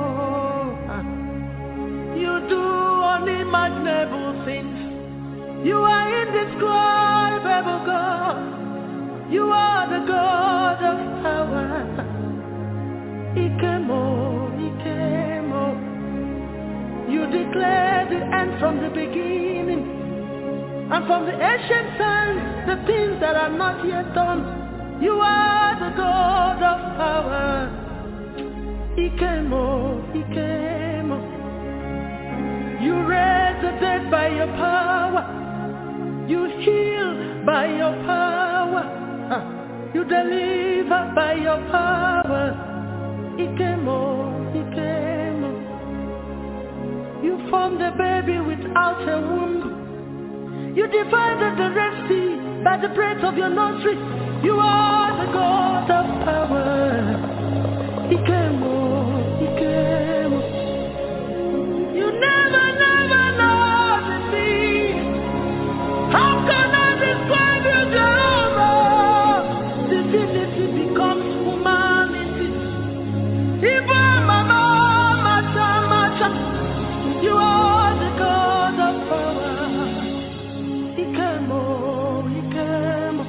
You do unimaginable things. You are indescribable, God. You are the God of power. Ikemo, Ikemo. You declare the end from the beginning, and from the ancient times, the things that are not yet done. You are the God of power. Ikemo, Ikemo. You raise the dead by your power. You heal by your power. You deliver by your power. Ikemo, Ikemo. You formed a baby without a womb. You divided the Red Sea by the breath of your nostrils. You are the God of power. Ikemo, Ikemo. You never know defeat. How can I describe you, Jehovah? Divinity becomes humanity. Iba mama, macha, macha. You are the God of power. Ikemo, Ikemo.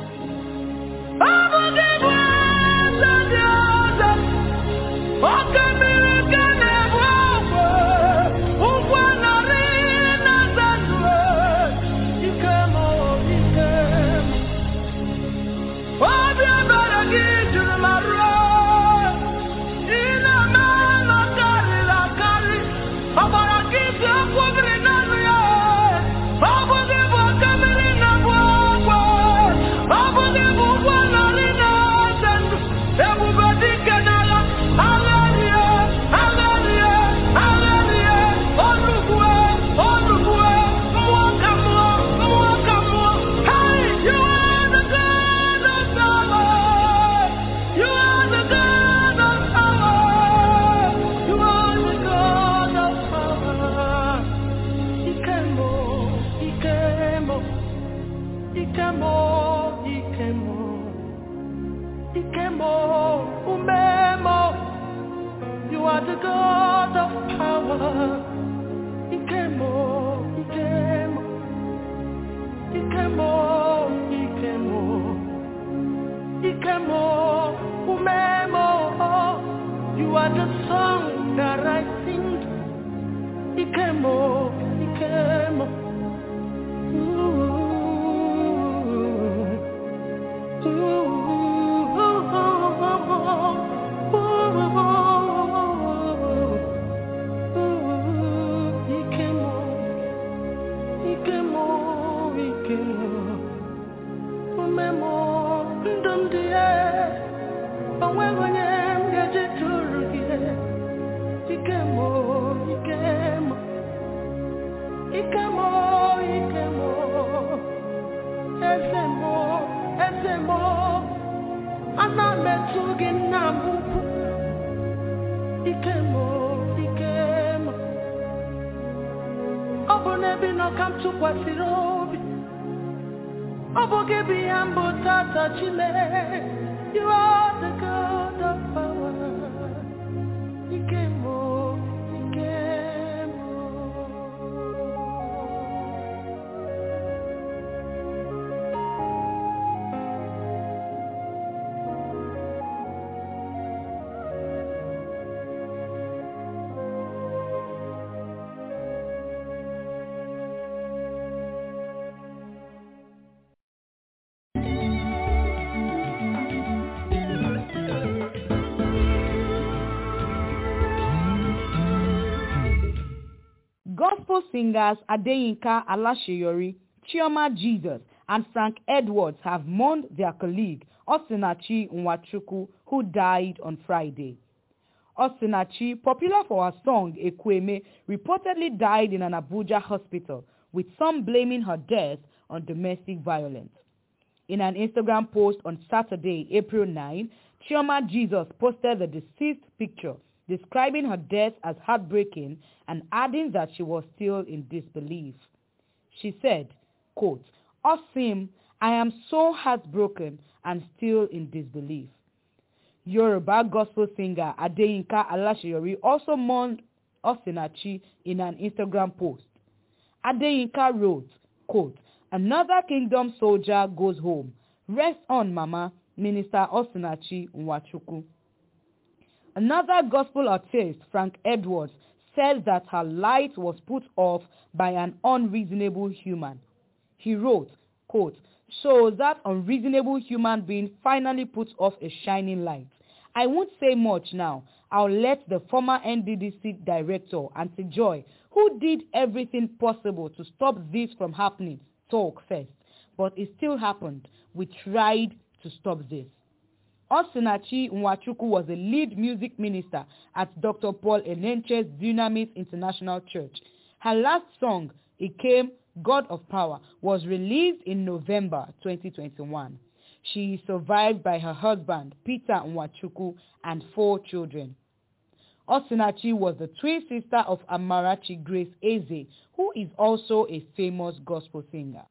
You are the song that I sing. Ikemo, Ikemo. You are the God of power. Ikemo, Ikemo. Gospel singers Adeyinka Alaseyori, Chioma Jesus, and Frank Edwards have mourned their colleague, Osinachi Nwachukwu, who died on Friday. Osinachi, popular for her song Ekweme, reportedly died in an Abuja hospital, with some blaming her death on domestic violence. In an Instagram post on Saturday, April 9, Chioma Jesus posted the deceased picture, describing her death as heartbreaking and adding that she was still in disbelief. She said, quote, "Osim, I am so heartbroken and still in disbelief." Yoruba gospel singer Adeyinka Alaseyori also mourned Osinachi in an Instagram post. Adeyinka wrote, quote, "Another kingdom soldier goes home. Rest on, Mama, Minister Osinachi Nwachukwu." Another gospel artist, Frank Edwards, says that her light was put off by an unreasonable human. He wrote, quote, "So that unreasonable human being finally puts off a shining light. I won't say much now. I'll let the former NDDC director, Auntie Joy, who did everything possible to stop this from happening, talk first. But it still happened. We tried to stop this. Osinachi Nwachukwu was the lead music minister at Dr. Paul Enenche's Dunamis International Church. Her last song, It Came, God of Power, was released in November 2021. She is survived by her husband, Peter Nwachukwu, and 4 children. Osinachi was the twin sister of Amarachi Grace Eze, who is also a famous gospel singer.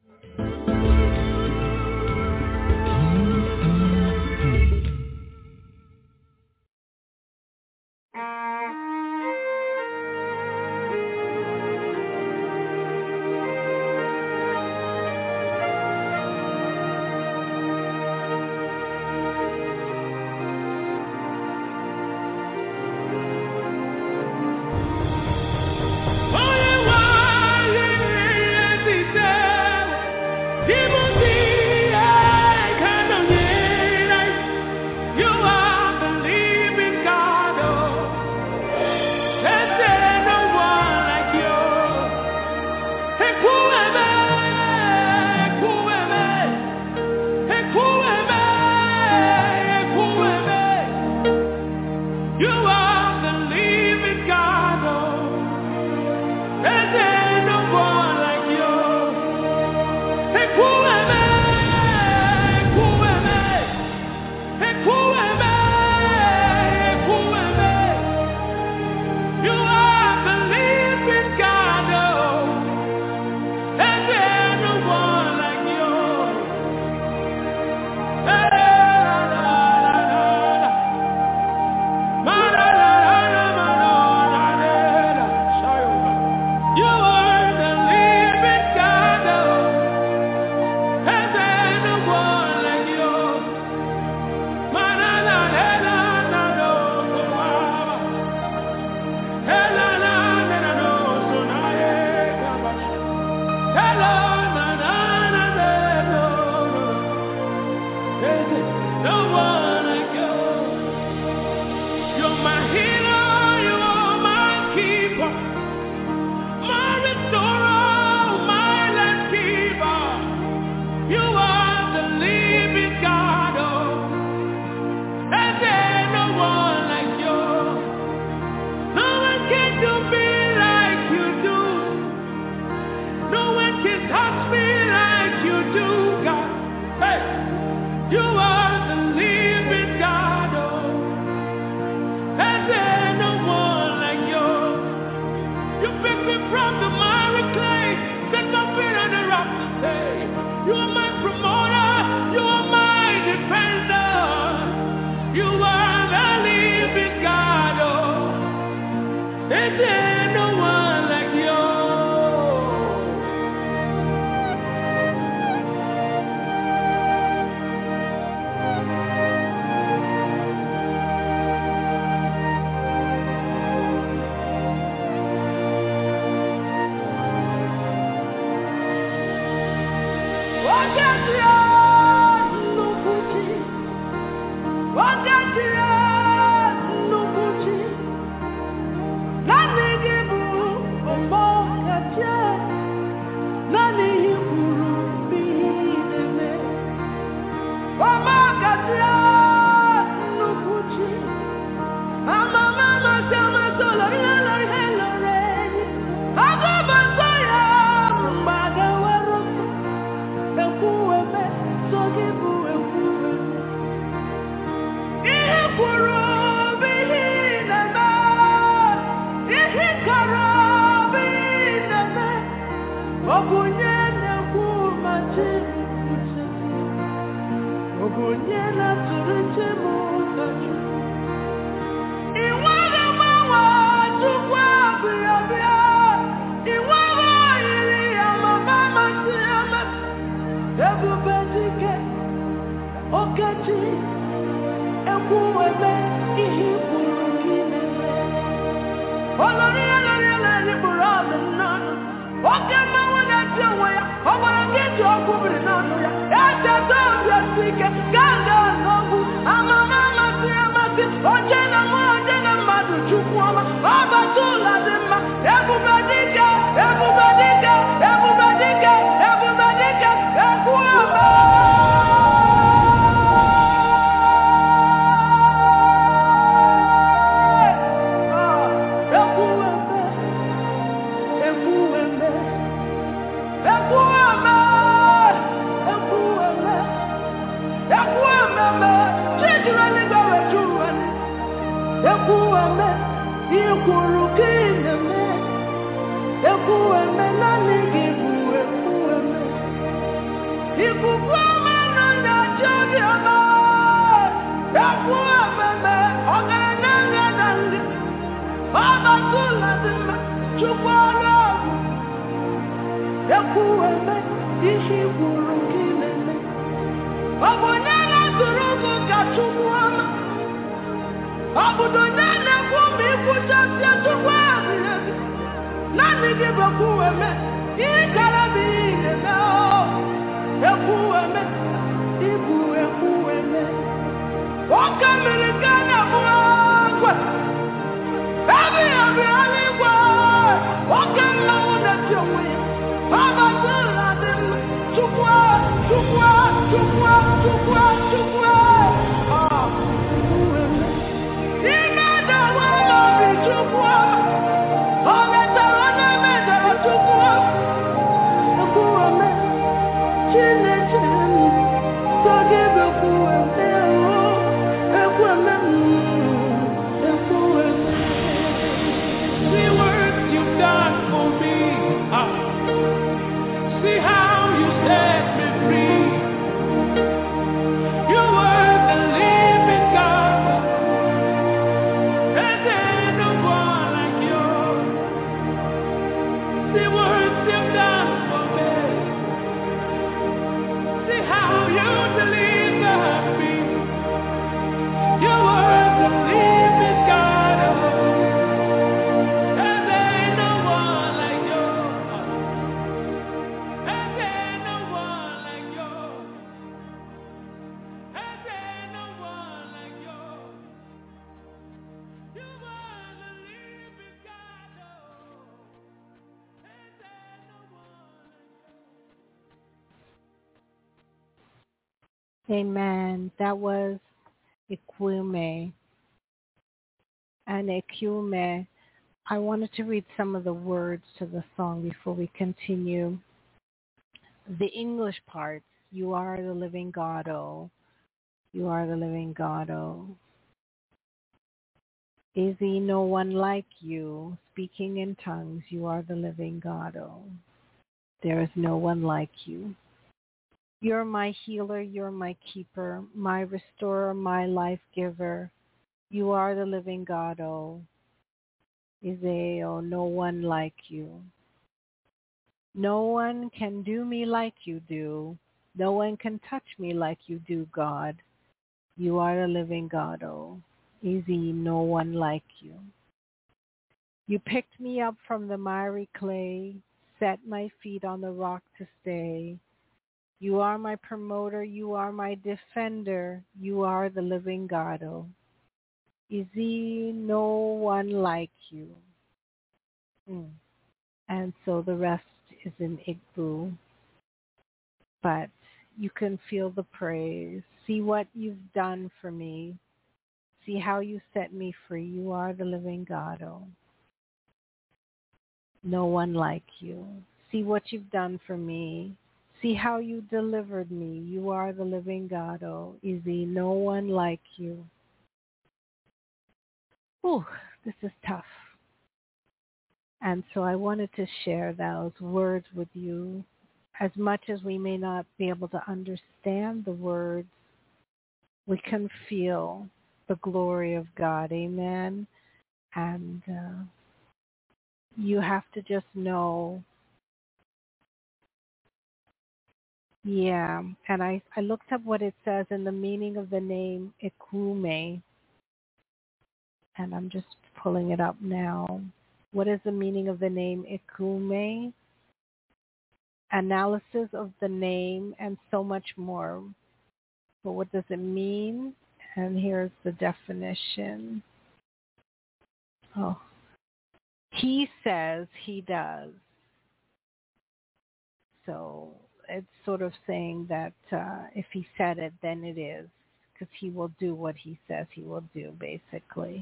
Amen. That was Ekume. And Ekume, I wanted to read some of the words to the song before we continue. The English parts, you are the living God, oh. You are the living God, oh. Is there no one like you? Speaking in tongues, you are the living God, oh. There is no one like you. You're my healer, you're my keeper, my restorer, my life giver. You are the living God, oh. Is there, oh, no one like you. No one can do me like you do. No one can touch me like you do, God. You are the living God, oh. Is there no one like you. You picked me up from the miry clay, set my feet on the rock to stay. You are my promoter, you are my defender, you are the living God, oh. Is there no one like you. And so the rest is in Igbo. But you can feel the praise. See what you've done for me. See how you set me free. You are the living God, oh. No one like you. See what you've done for me. See how you delivered me. You are the living God, oh. Is there no one like you. Ooh, this is tough. And so I wanted to share those words with you. As much as we may not be able to understand the words, we can feel the glory of God. Amen. And you have to just know. Yeah, and I looked up what it says in the meaning of the name Ekume, and I'm just pulling it up now. What is the meaning of the name Ekume? Analysis of the name and so much more. But what does it mean? And here's the definition. Oh, he says he does. So it's sort of saying that if he said it, then it is, because he will do what he says he will do, basically.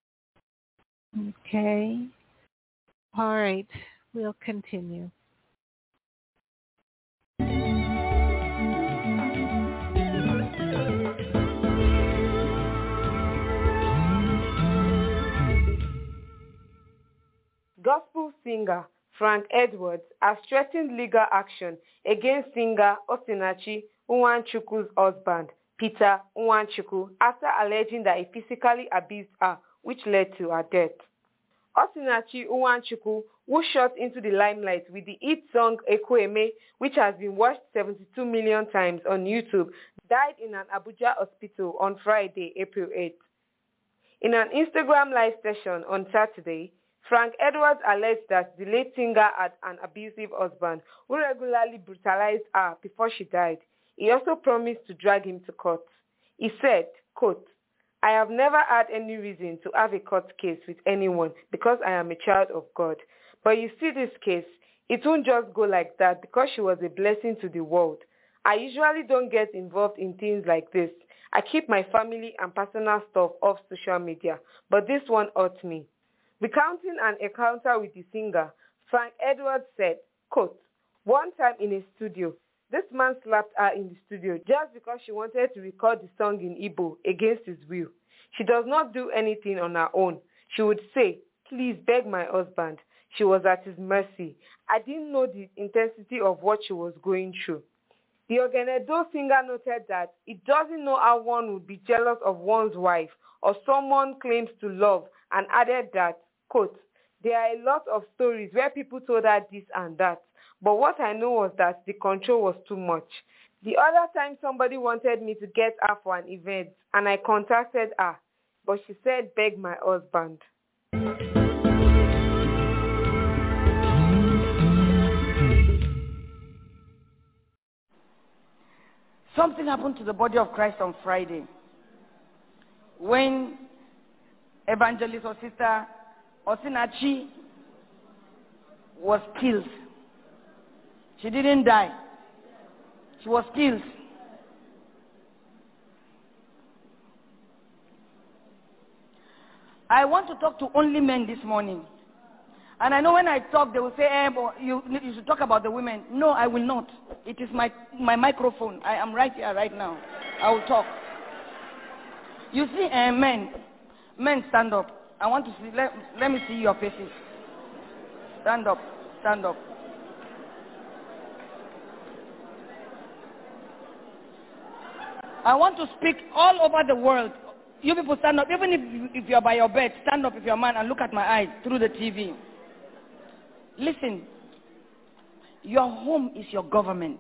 Okay. All right. We'll continue. Gospel singer Frank Edwards, has threatened legal action against singer Osinachi Nwachukwu's husband, Peter Nwanchukwu, after alleging that he physically abused her, which led to her death. Osinachi Nwanchukwu, who shot into the limelight with the hit song Ekweme, which has been watched 72 million times on YouTube, died in an Abuja hospital on Friday, April 8th. In an Instagram live session on Saturday, Frank Edwards alleged that the late singer had an abusive husband who regularly brutalized her before she died. He also promised to drag him to court. He said, quote, "I have never had any reason to have a court case with anyone because I am a child of God. But you see this case, it won't just go like that because she was a blessing to the world. I usually don't get involved in things like this. I keep my family and personal stuff off social media, but this one hurt me." Recounting an encounter with the singer, Frank Edwards said, quote, "One time in a studio, this man slapped her in the studio just because she wanted to record the song in Igbo against his will. She does not do anything on her own. She would say, 'Please beg my husband.' She was at his mercy. I didn't know the intensity of what she was going through." The Ogenedo singer noted that it doesn't know how one would be jealous of one's wife or someone claims to love, and added that, quote, "There are a lot of stories where people told her this and that, but what I know was that the control was too much. The other time somebody wanted me to get her for an event, and I contacted her, but she said beg my husband." Something happened to the body of Christ on Friday when evangelist or sister Osinachi was killed. She didn't die. She was killed. I want to talk to only men this morning. And I know when I talk, they will say, but you should talk about the women. No, I will not. It is my microphone. I am right here, right now. I will talk. You see, men, stand up. I want to see, let me see your faces. Stand up, stand up. I want to speak all over the world. You people stand up. Even if you're by your bed, stand up if you're a man and look at my eyes through the TV. Listen, your home is your government.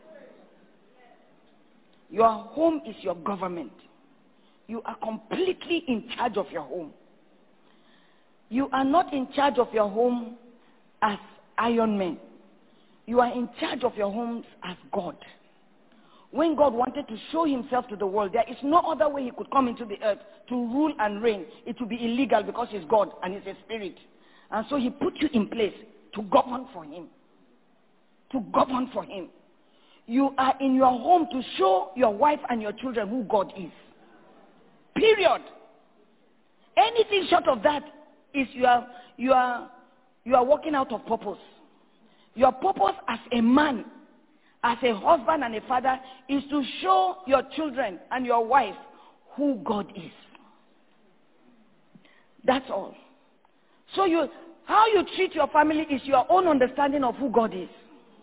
Your home is your government. You are completely in charge of your home. You are not in charge of your home as Iron Man. You are in charge of your homes as God. When God wanted to show himself to the world, there is no other way he could come into the earth to rule and reign. It would be illegal because he's God and he's a spirit. And so he put you in place to govern for him. To govern for him. You are in your home to show your wife and your children who God is. Period. Anything short of that is you are walking out of purpose. Your purpose as a man, as a husband and a father, is to show your children and your wife who God is. That's all. So how you treat your family is your own understanding of who God is.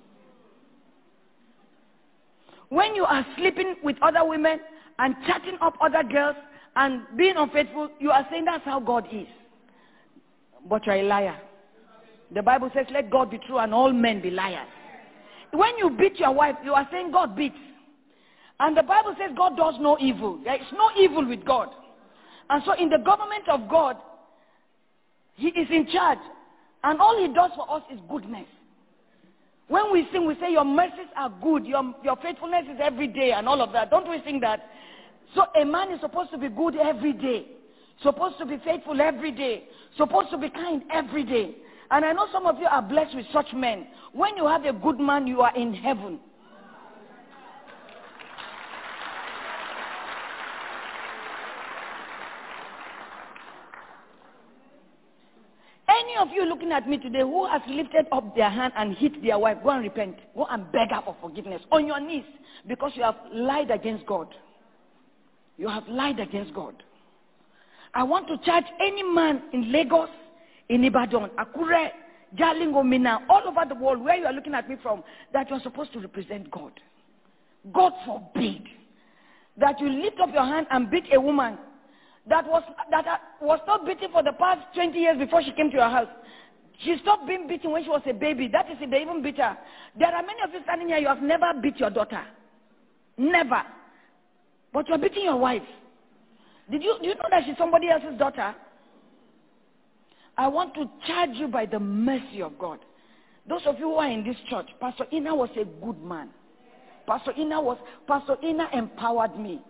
When you are sleeping with other women and chatting up other girls and being unfaithful, you are saying that's how God is. But you're a liar. The Bible says, let God be true and all men be liars. When you beat your wife, you are saying God beats. And the Bible says God does no evil. There is no evil with God. And so in the government of God, he is in charge. And all he does for us is goodness. When we sing, we say your mercies are good. Your faithfulness is every day and all of that. Don't we sing that? So a man is supposed to be good every day. Supposed to be faithful every day. Supposed to be kind every day. And I know some of you are blessed with such men. When you have a good man, you are in heaven. Any of you looking at me today who has lifted up their hand and hit their wife, go and repent. Go and beg her for forgiveness on your knees, because you have lied against God. You have lied against God. I want to charge any man in Lagos, in Ibadan, Akure, Jalingo, Mina, all over the world, where you are looking at me from, that you are supposed to represent God. God forbid that you lift up your hand and beat a woman that was not beaten for the past 20 years before she came to your house. She stopped being beaten when she was a baby. That is if they even beat her. There are many of you standing here, you have never beat your daughter. Never. But you are beating your wife. Do you know that she's somebody else's daughter? I want to charge you by the mercy of God. Those of you who are in this church, Pastor Ina was a good man. Pastor Ina empowered me.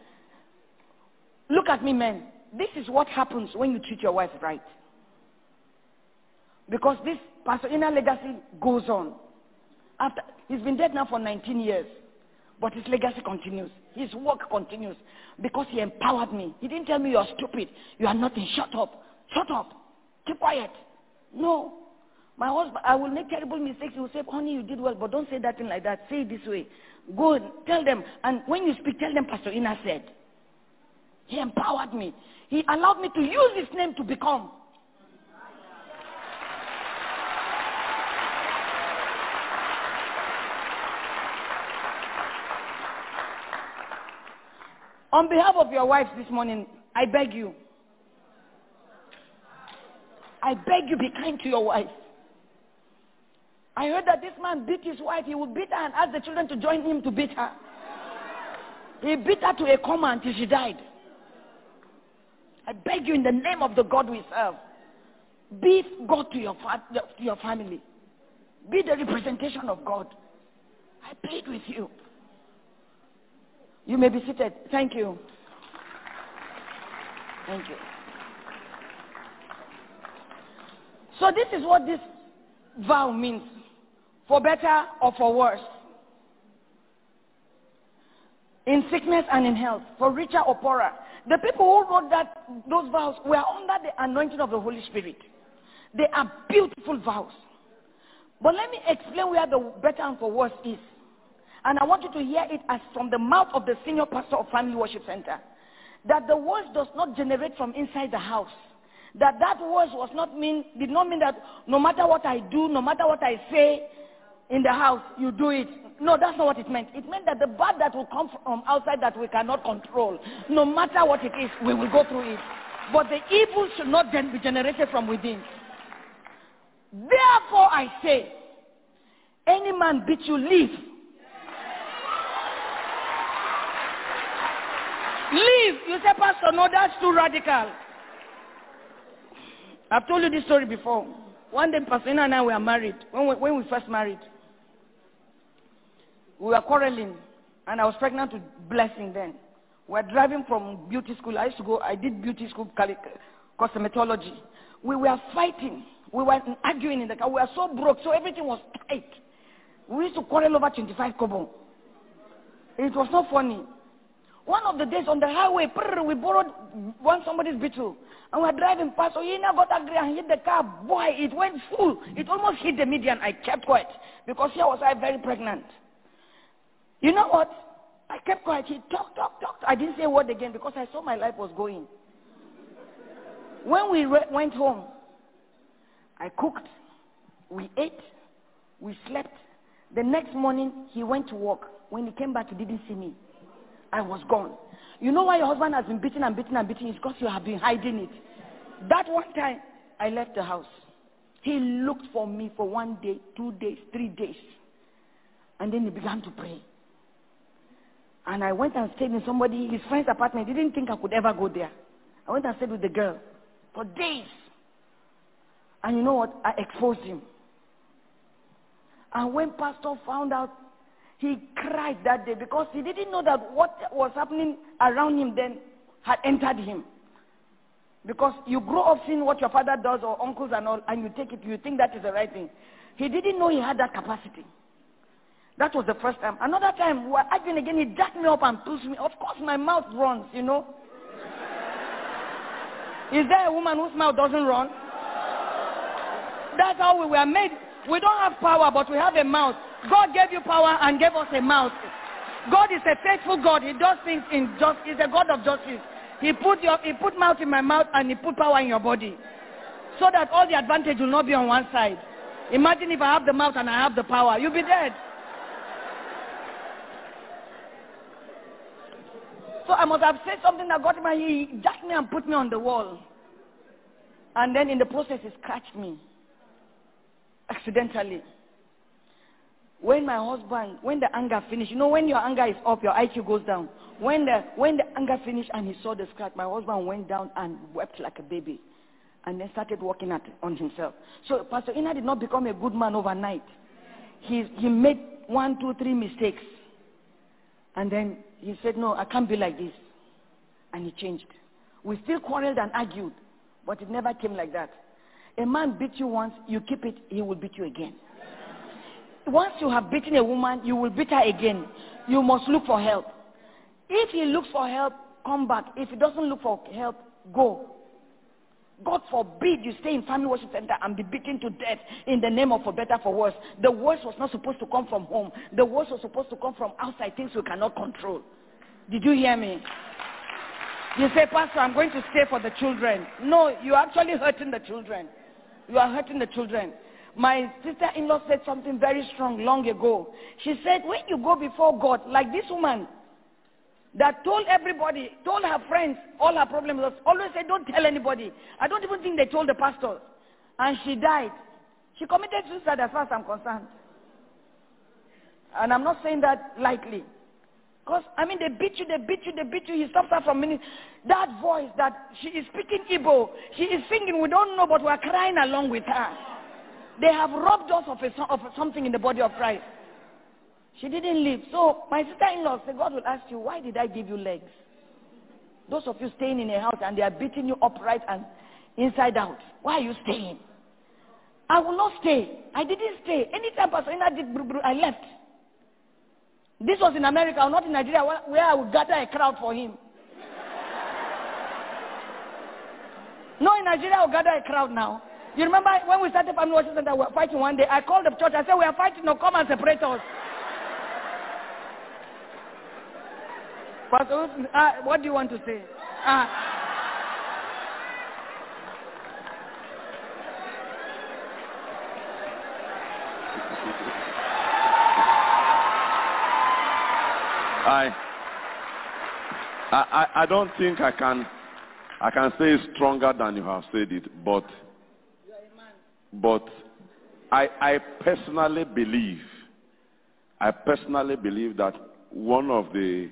Look at me, men. This is what happens when you treat your wife right. Because this Pastor Ina legacy goes on. He's been dead now for 19 years. But his legacy continues. His work continues. Because he empowered me. He didn't tell me you're stupid. You are nothing. Shut up. Shut up. Keep quiet. No. My husband, I will make terrible mistakes. He will say, honey, you did well, but don't say that thing like that. Say it this way. Go and tell them. And when you speak, tell them Pastor Ina said. He empowered me. He allowed me to use his name to become. On behalf of your wives this morning, I beg you. I beg you, be kind to your wife. I heard that this man beat his wife. He would beat her and ask the children to join him to beat her. He beat her to a coma until she died. I beg you in the name of the God we serve, be God to your family. Be the representation of God. I plead with you. You may be seated. Thank you. Thank you. So this is what this vow means. For better or for worse. In sickness and in health. For richer or poorer. The people who wrote those vows were under the anointing of the Holy Spirit. They are beautiful vows. But let me explain where the better and for worse is. And I want you to hear it as from the mouth of the senior pastor of Family Worship Center. That the words does not generate from inside the house. That words did not mean that no matter what I do, no matter what I say in the house, you do it. No, that's not what it meant. It meant that the bad that will come from outside that we cannot control, no matter what it is, we will go through it. But the evil should not be generated from within. Therefore I say, any man beat you, leave. Leave. You say, Pastor, no, that's too radical. I've told you this story before. One day, Pastor Ina and I were married. When we first married, we were quarreling, and I was pregnant with Blessing then. We were driving from beauty school. I did beauty school cosmetology. We were fighting. We were arguing in the car. We were so broke, so everything was tight. We used to quarrel over 25 kobo. It was not funny. One of the days on the highway, we borrowed somebody's Beetle. And we were driving past, so he never got angry and hit the car. Boy, it went full. It almost hit the median. I kept quiet because here was I very pregnant. You know what? I kept quiet. He talked. I didn't say a word again because I saw my life was going. When we went home, I cooked. We ate. We slept. The next morning, he went to work. When he came back, he didn't see me. I was gone. You know why your husband has been beaten and beaten and beaten? It's because you have been hiding it. That one time, I left the house. He looked for me for 1 day, 2 days, 3 days. And then he began to pray. And I went and stayed in his friend's apartment. He didn't think I could ever go there. I went and stayed with the girl for days. And you know what? I exposed him. And when Pastor found out, he cried that day because he didn't know that what was happening around him then had entered him. Because you grow up seeing what your father does or uncles and all, and you take it, you think that is the right thing. He didn't know he had that capacity. That was the first time. Another time, we were arguing again, he jacked me up and pushed me. Of course, my mouth runs, you know. Is there a woman whose mouth doesn't run? That's how we were made. We don't have power, but we have a mouth. God gave you power and gave us a mouth. God is a faithful God. He does things in justice. He's a God of justice. He put mouth in my mouth and he put power in your body. So that all the advantage will not be on one side. Imagine if I have the mouth and I have the power. You'll be dead. So I must have said something that got him, he jacked me and put me on the wall. And then in the process, he scratched me. Accidentally. When my husband, when the anger finished, you know when your anger is up, your IQ goes down. When the anger finished and he saw the scratch, my husband went down and wept like a baby. And then started working on himself. So Pastor Ina did not become a good man overnight. He made 1, 2, 3 mistakes. And then he said, no, I can't be like this. And he changed. We still quarreled and argued, but it never came like that. A man beat you once, you keep it, he will beat you again. Once you have beaten a woman, you will beat her again. You must look for help. If he looks for help, come back. If he doesn't look for help, go. God forbid you stay in family worship center and be beaten to death in the name of for better for worse. The worst was not supposed to come from home. The worst was supposed to come from outside, things we cannot control. Did you hear me? You say, Pastor, I'm going to stay for the children. No, you're actually hurting the children. You are hurting the children. My sister-in-law said something very strong long ago. She said, when you go before God, like this woman that told everybody, told her friends all her problems, always said, don't tell anybody. I don't even think they told the pastor. And she died. She committed suicide as far as I'm concerned. And I'm not saying that lightly. Because, I mean, they beat you. He stops her from meaning. That voice that she is speaking Igbo, she is singing, we don't know, but we're crying along with her. They have robbed us of something in the body of Christ. She didn't live. So my sister-in-law said, God will ask you, why did I give you legs? Those of you staying in a house and they are beating you upright and inside out. Why are you staying? I will not stay. I didn't stay. Anytime Pastor Ina did I left. This was in America, not in Nigeria, where I would gather a crowd for him. No, in Nigeria I would gather a crowd now. You remember when we started family worship center, we were fighting one day. I called the church. I said, we are fighting. No, come and separate us. Pastor, what do you want to say? I don't think I can say it stronger than you have said it, but I personally believe that one of the,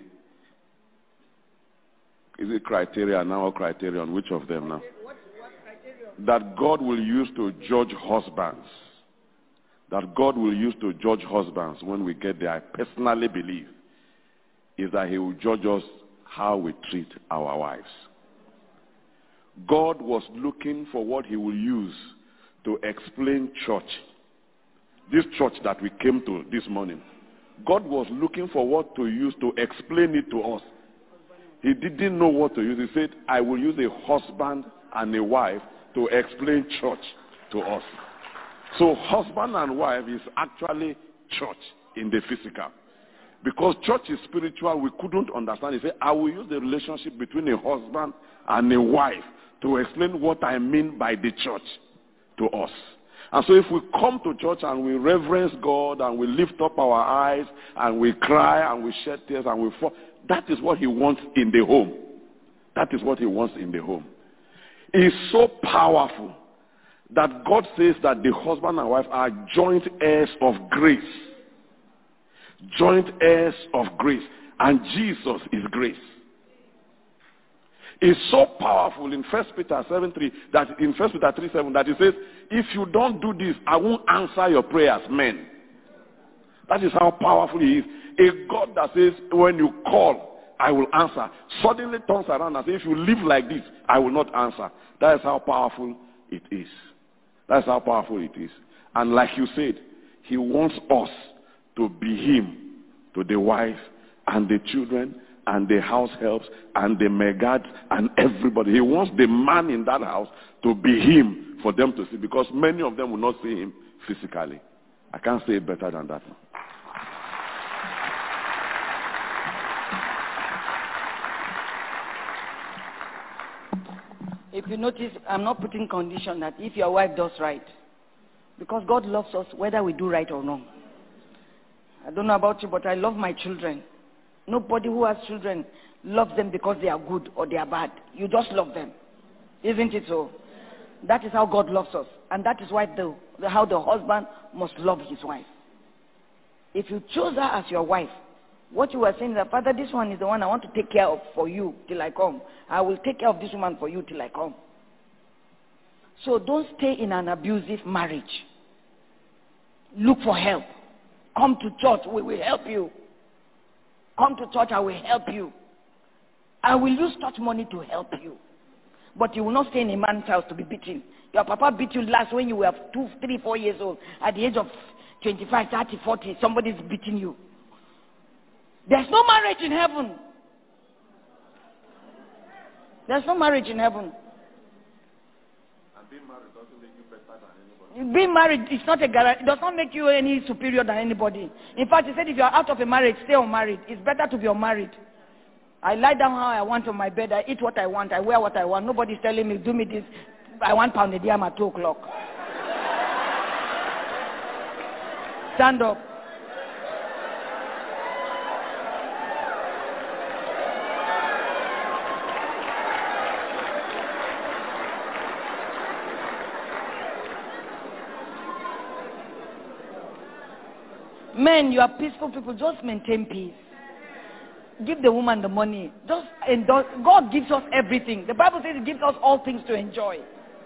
is it criteria now or criterion? Which of them now? What criterion? That God will use to judge husbands. That God will use to judge husbands when we get there, I personally believe, is that he will judge us how we treat our wives. God was looking for what he will use to explain church. This church that we came to this morning. God was looking for what to use to explain it to us. He didn't know what to use. He said, I will use a husband and a wife to explain church to us. So husband and wife is actually church in the physical. Because church is spiritual, we couldn't understand. He said, I will use the relationship between a husband and a wife to explain what I mean by the church to us. And so if we come to church and we reverence God and we lift up our eyes and we cry and we shed tears and we fall, that is what he wants in the home. That is what he wants in the home. It is so powerful that God says that the husband and wife are joint heirs of grace. Joint heirs of grace. And Jesus is grace. It's so powerful in 1 Peter 7:3, that in 1 Peter 3:7, that it says, if you don't do this, I won't answer your prayers, men. That is how powerful he is. A God that says, when you call, I will answer, suddenly turns around and says, if you live like this, I will not answer. That is how powerful it is. That's how powerful it is. And like you said, he wants us to be him to the wife and the children and the house helps and the megad and everybody. He wants the man in that house to be him for them to see, because many of them will not see him physically. I can't say it better than that. If you notice, I'm not putting condition that if your wife does right, Because God loves us whether we do right or wrong. I don't know about you, but I love my children. Nobody who has children loves them because they are good or they are bad. You just love them. Isn't it so? That is how God loves us. And that is why how the husband must love his wife. If you choose her as your wife, what you are saying is that, Father, this one is the one I want to take care of for you till I come. I will take care of this woman for you till I come. So don't stay in an abusive marriage. Look for help. Come to church, we will help you. Come to church, I will help you. I will use church money to help you. But you will not stay in a man's house to be beaten. Your papa beat you last when you were 2, 3, 4 years old. At the age of 25, 30, 40, somebody is beating you. There's no marriage in heaven. There's no marriage in heaven. And being married doesn't make you better than anybody. Being married is not a guarantee. It does not make you any superior than anybody. In fact, he said if you are out of a marriage, stay unmarried. It's better to be unmarried. I lie down how I want on my bed. I eat what I want. I wear what I want. Nobody's telling me, do me this. I want pounded yam at 2 o'clock. Stand up. Men, you are peaceful people. Just maintain peace. Give the woman the money. Just endorse. God gives us everything. The Bible says He gives us all things to enjoy.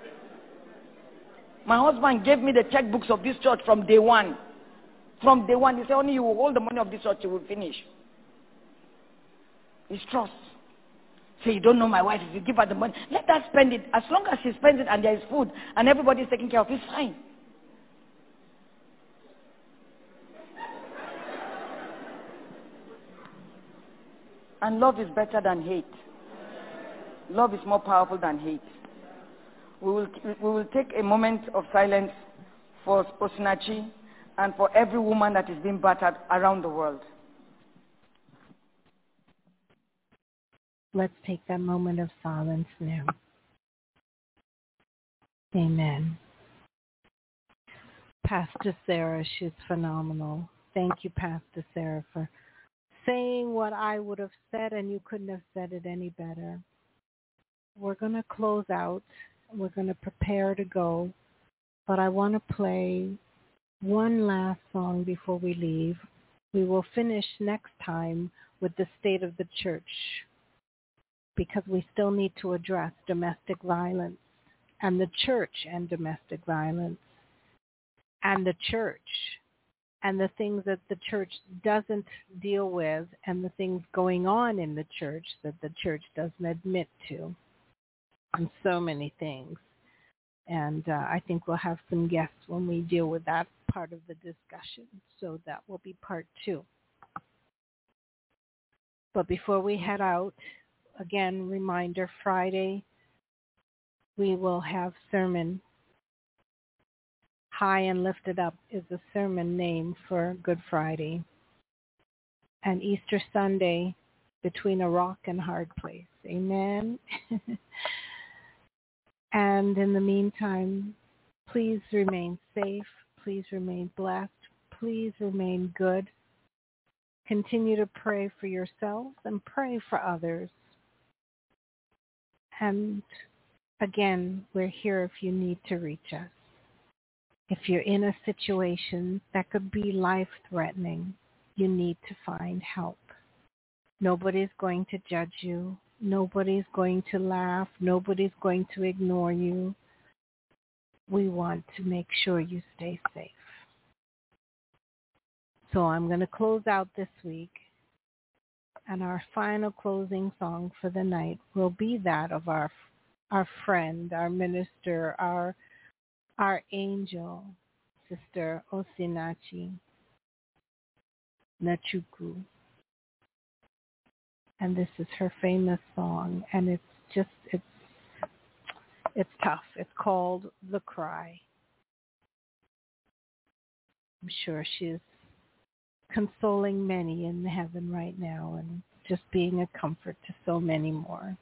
My husband gave me the checkbooks of this church from day one. From day one, he said, only you will hold the money of this church, you will finish. It's trust. Say, you don't know my wife. If you give her the money, let her spend it. As long as she spends it and there is food and everybody is taking care of it, it's fine. And love is better than hate. Love is more powerful than hate. We will take a moment of silence for Osinachi and for every woman that is being battered around the world. Let's take that moment of silence now. Amen. Pastor Sarah, she's phenomenal. Thank you, Pastor Sarah, for saying what I would have said, and you couldn't have said it any better. We're going to close out. We're going to prepare to go, but I want to play one last song before we leave. We will finish next time with the state of the church, because we still need to address domestic violence and the church and domestic violence and the church and the things that the church doesn't deal with and the things going on in the church that the church doesn't admit to, and so many things. And I think we'll have some guests when we deal with that part of the discussion. So that will be part 2. But before we head out, again, reminder, Friday, we will have sermon. High and Lifted Up is the sermon name for Good Friday. And Easter Sunday, Between a Rock and Hard Place. Amen. And in the meantime, please remain safe. Please remain blessed. Please remain good. Continue to pray for yourselves and pray for others. And again, we're here if you need to reach us. If you're in a situation that could be life-threatening, you need to find help. Nobody's going to judge you. Nobody's going to laugh. Nobody's going to ignore you. We want to make sure you stay safe. So I'm going to close out this week, and our final closing song for the night will be that of our friend, our minister, our angel, Sister Osinachi Nwachukwu. And this is her famous song, and it's tough. It's called The Cry. I'm sure she's consoling many in heaven right now and just being a comfort to so many more.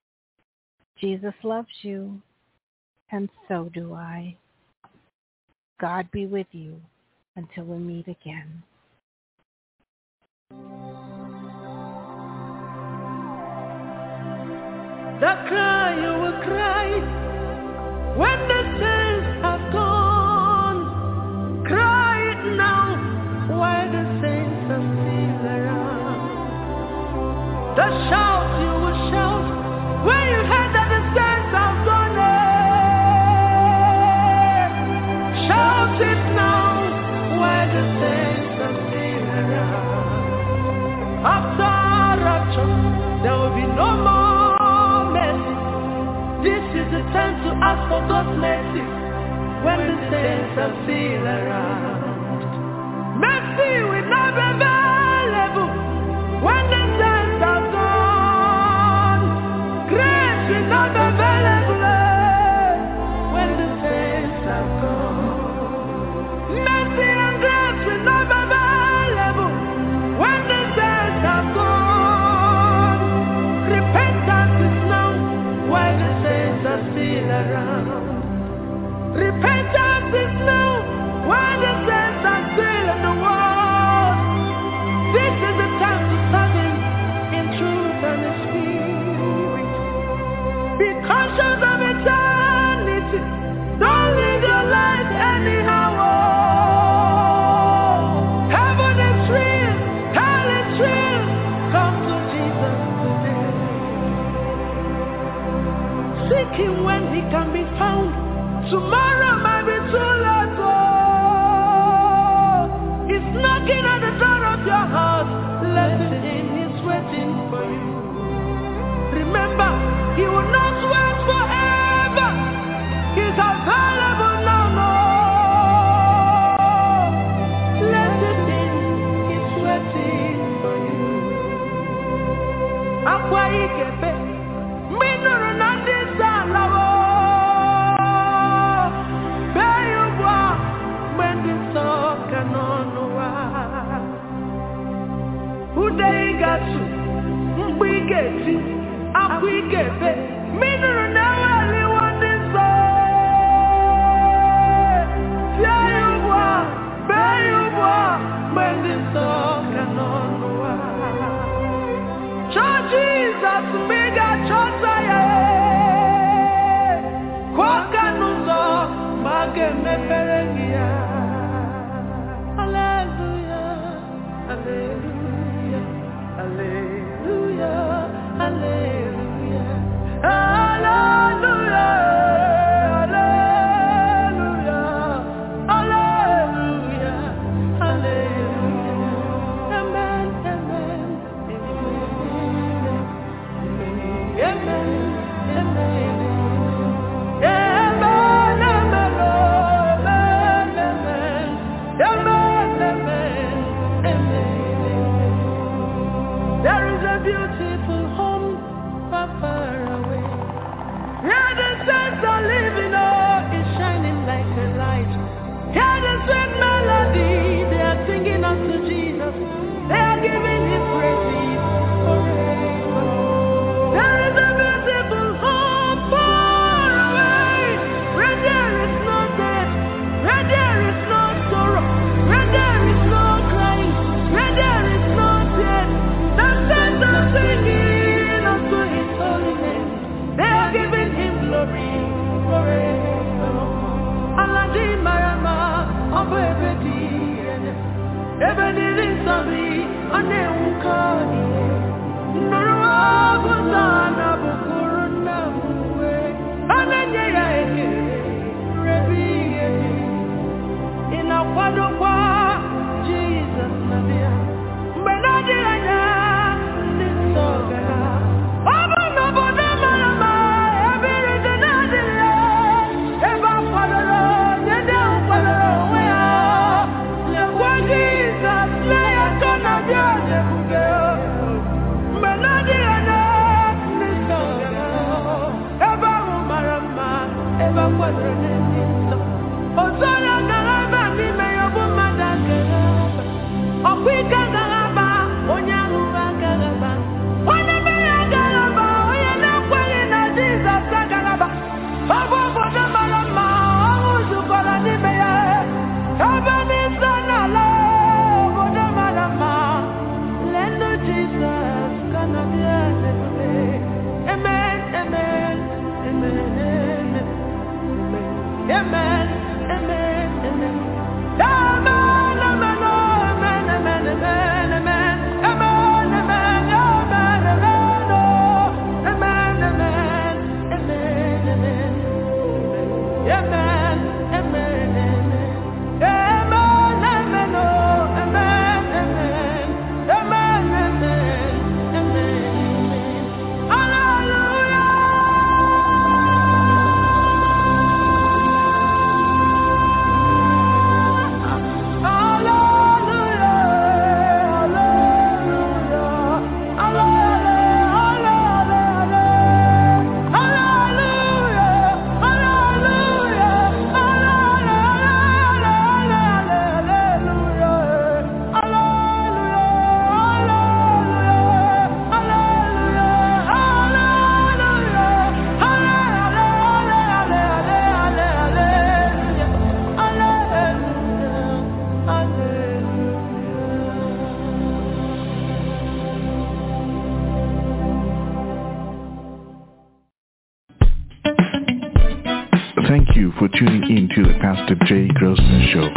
Jesus loves you, and so do I. God be with you until we meet again. The cry you will cry when the saints have gone. Cry it now while the saints are still around. The shout you will shout when you heard that the saints have gone. Shout it now while the saints are still around. After rapture, there will be no more. This is the time to ask for God's mercy when the saints are still around. Mercy will not be available when the saints are gone. Grace will not be available when the saints are gone. Mercy and grace will not be available when the saints are gone. Repentance is now while the saints are still around. Repentance is now while the saints are still in the world. This is the time to serve Him in truth and in spirit. Be conscious of eternity. Don't live your life anyhow. Heaven is real. Hell is real. Come to Jesus today. Seek Him when He can be found. Tomorrow might be too late. He's knocking at the door of your heart. Let Him in. He's waiting for you. Remember, He will not wait forever. He's available now. Let Him in. He's waiting for you. Akwa ikepe. Minuru na ndisa lawo. Beyubwa mwendi soka nonuwa. Ude igatu mgbe igeti akwa ikepe. Minuru na wali wandisa. Beyubwa mwendi soka nonuwa. Church Jesus mega church. Hallelujah, hallelujah, hallelujah, hallelujah, hallelujah, hallelujah, hallelujah, hallelujah, amen, amen, amen, amen, beautiful home far, far away. Here the saints are living, oh, it's shining like a light. Hear the sweet melody, they are singing unto Jesus. They are giving Him praises forever. There is a beautiful home far away, where there is no death, where there is no sorrow, where there is no crying, where there is no death. The saints are singing unto His holy name. They are giving Him glory forever. Aladi marama obo ebedi ebedi linsami ane ukani nruwa buzana bukuruna muwe anenye ya eke rebi eke inakwado kwa Jesus nabia mbenadi anya Okwika galaba onye Thank you for tuning in to the Pastor J. Grosvenor Show.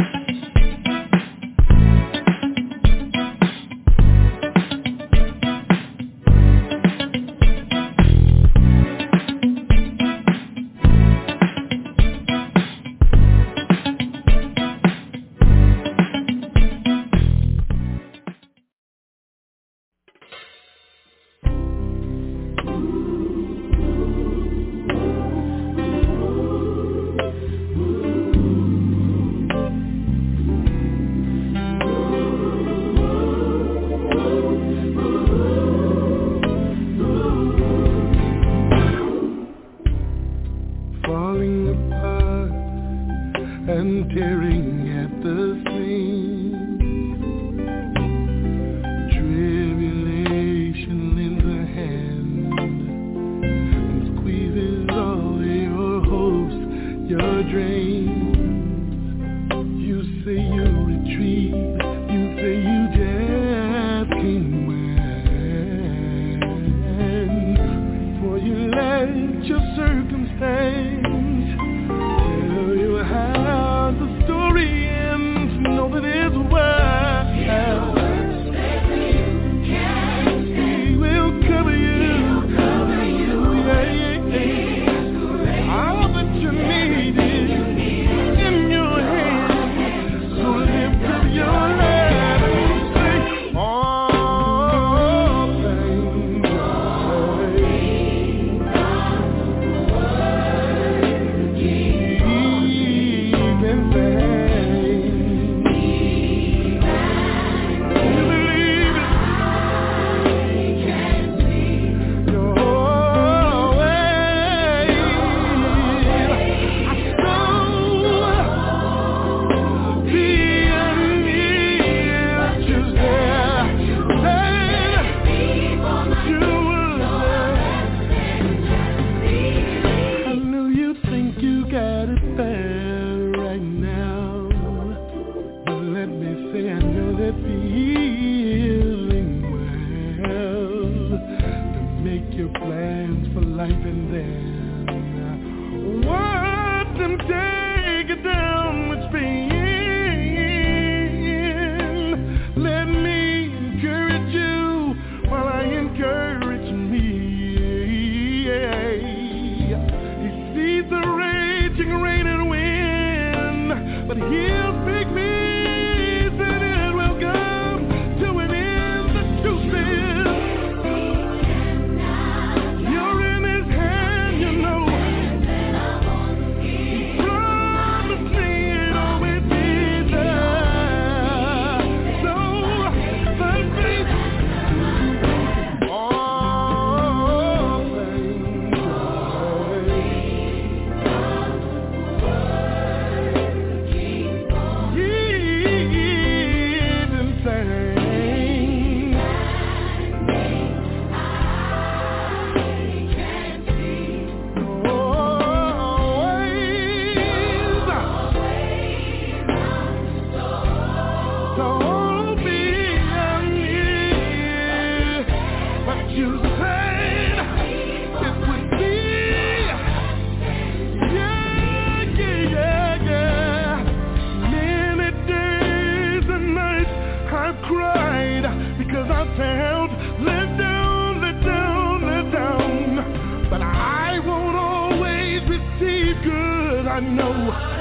I know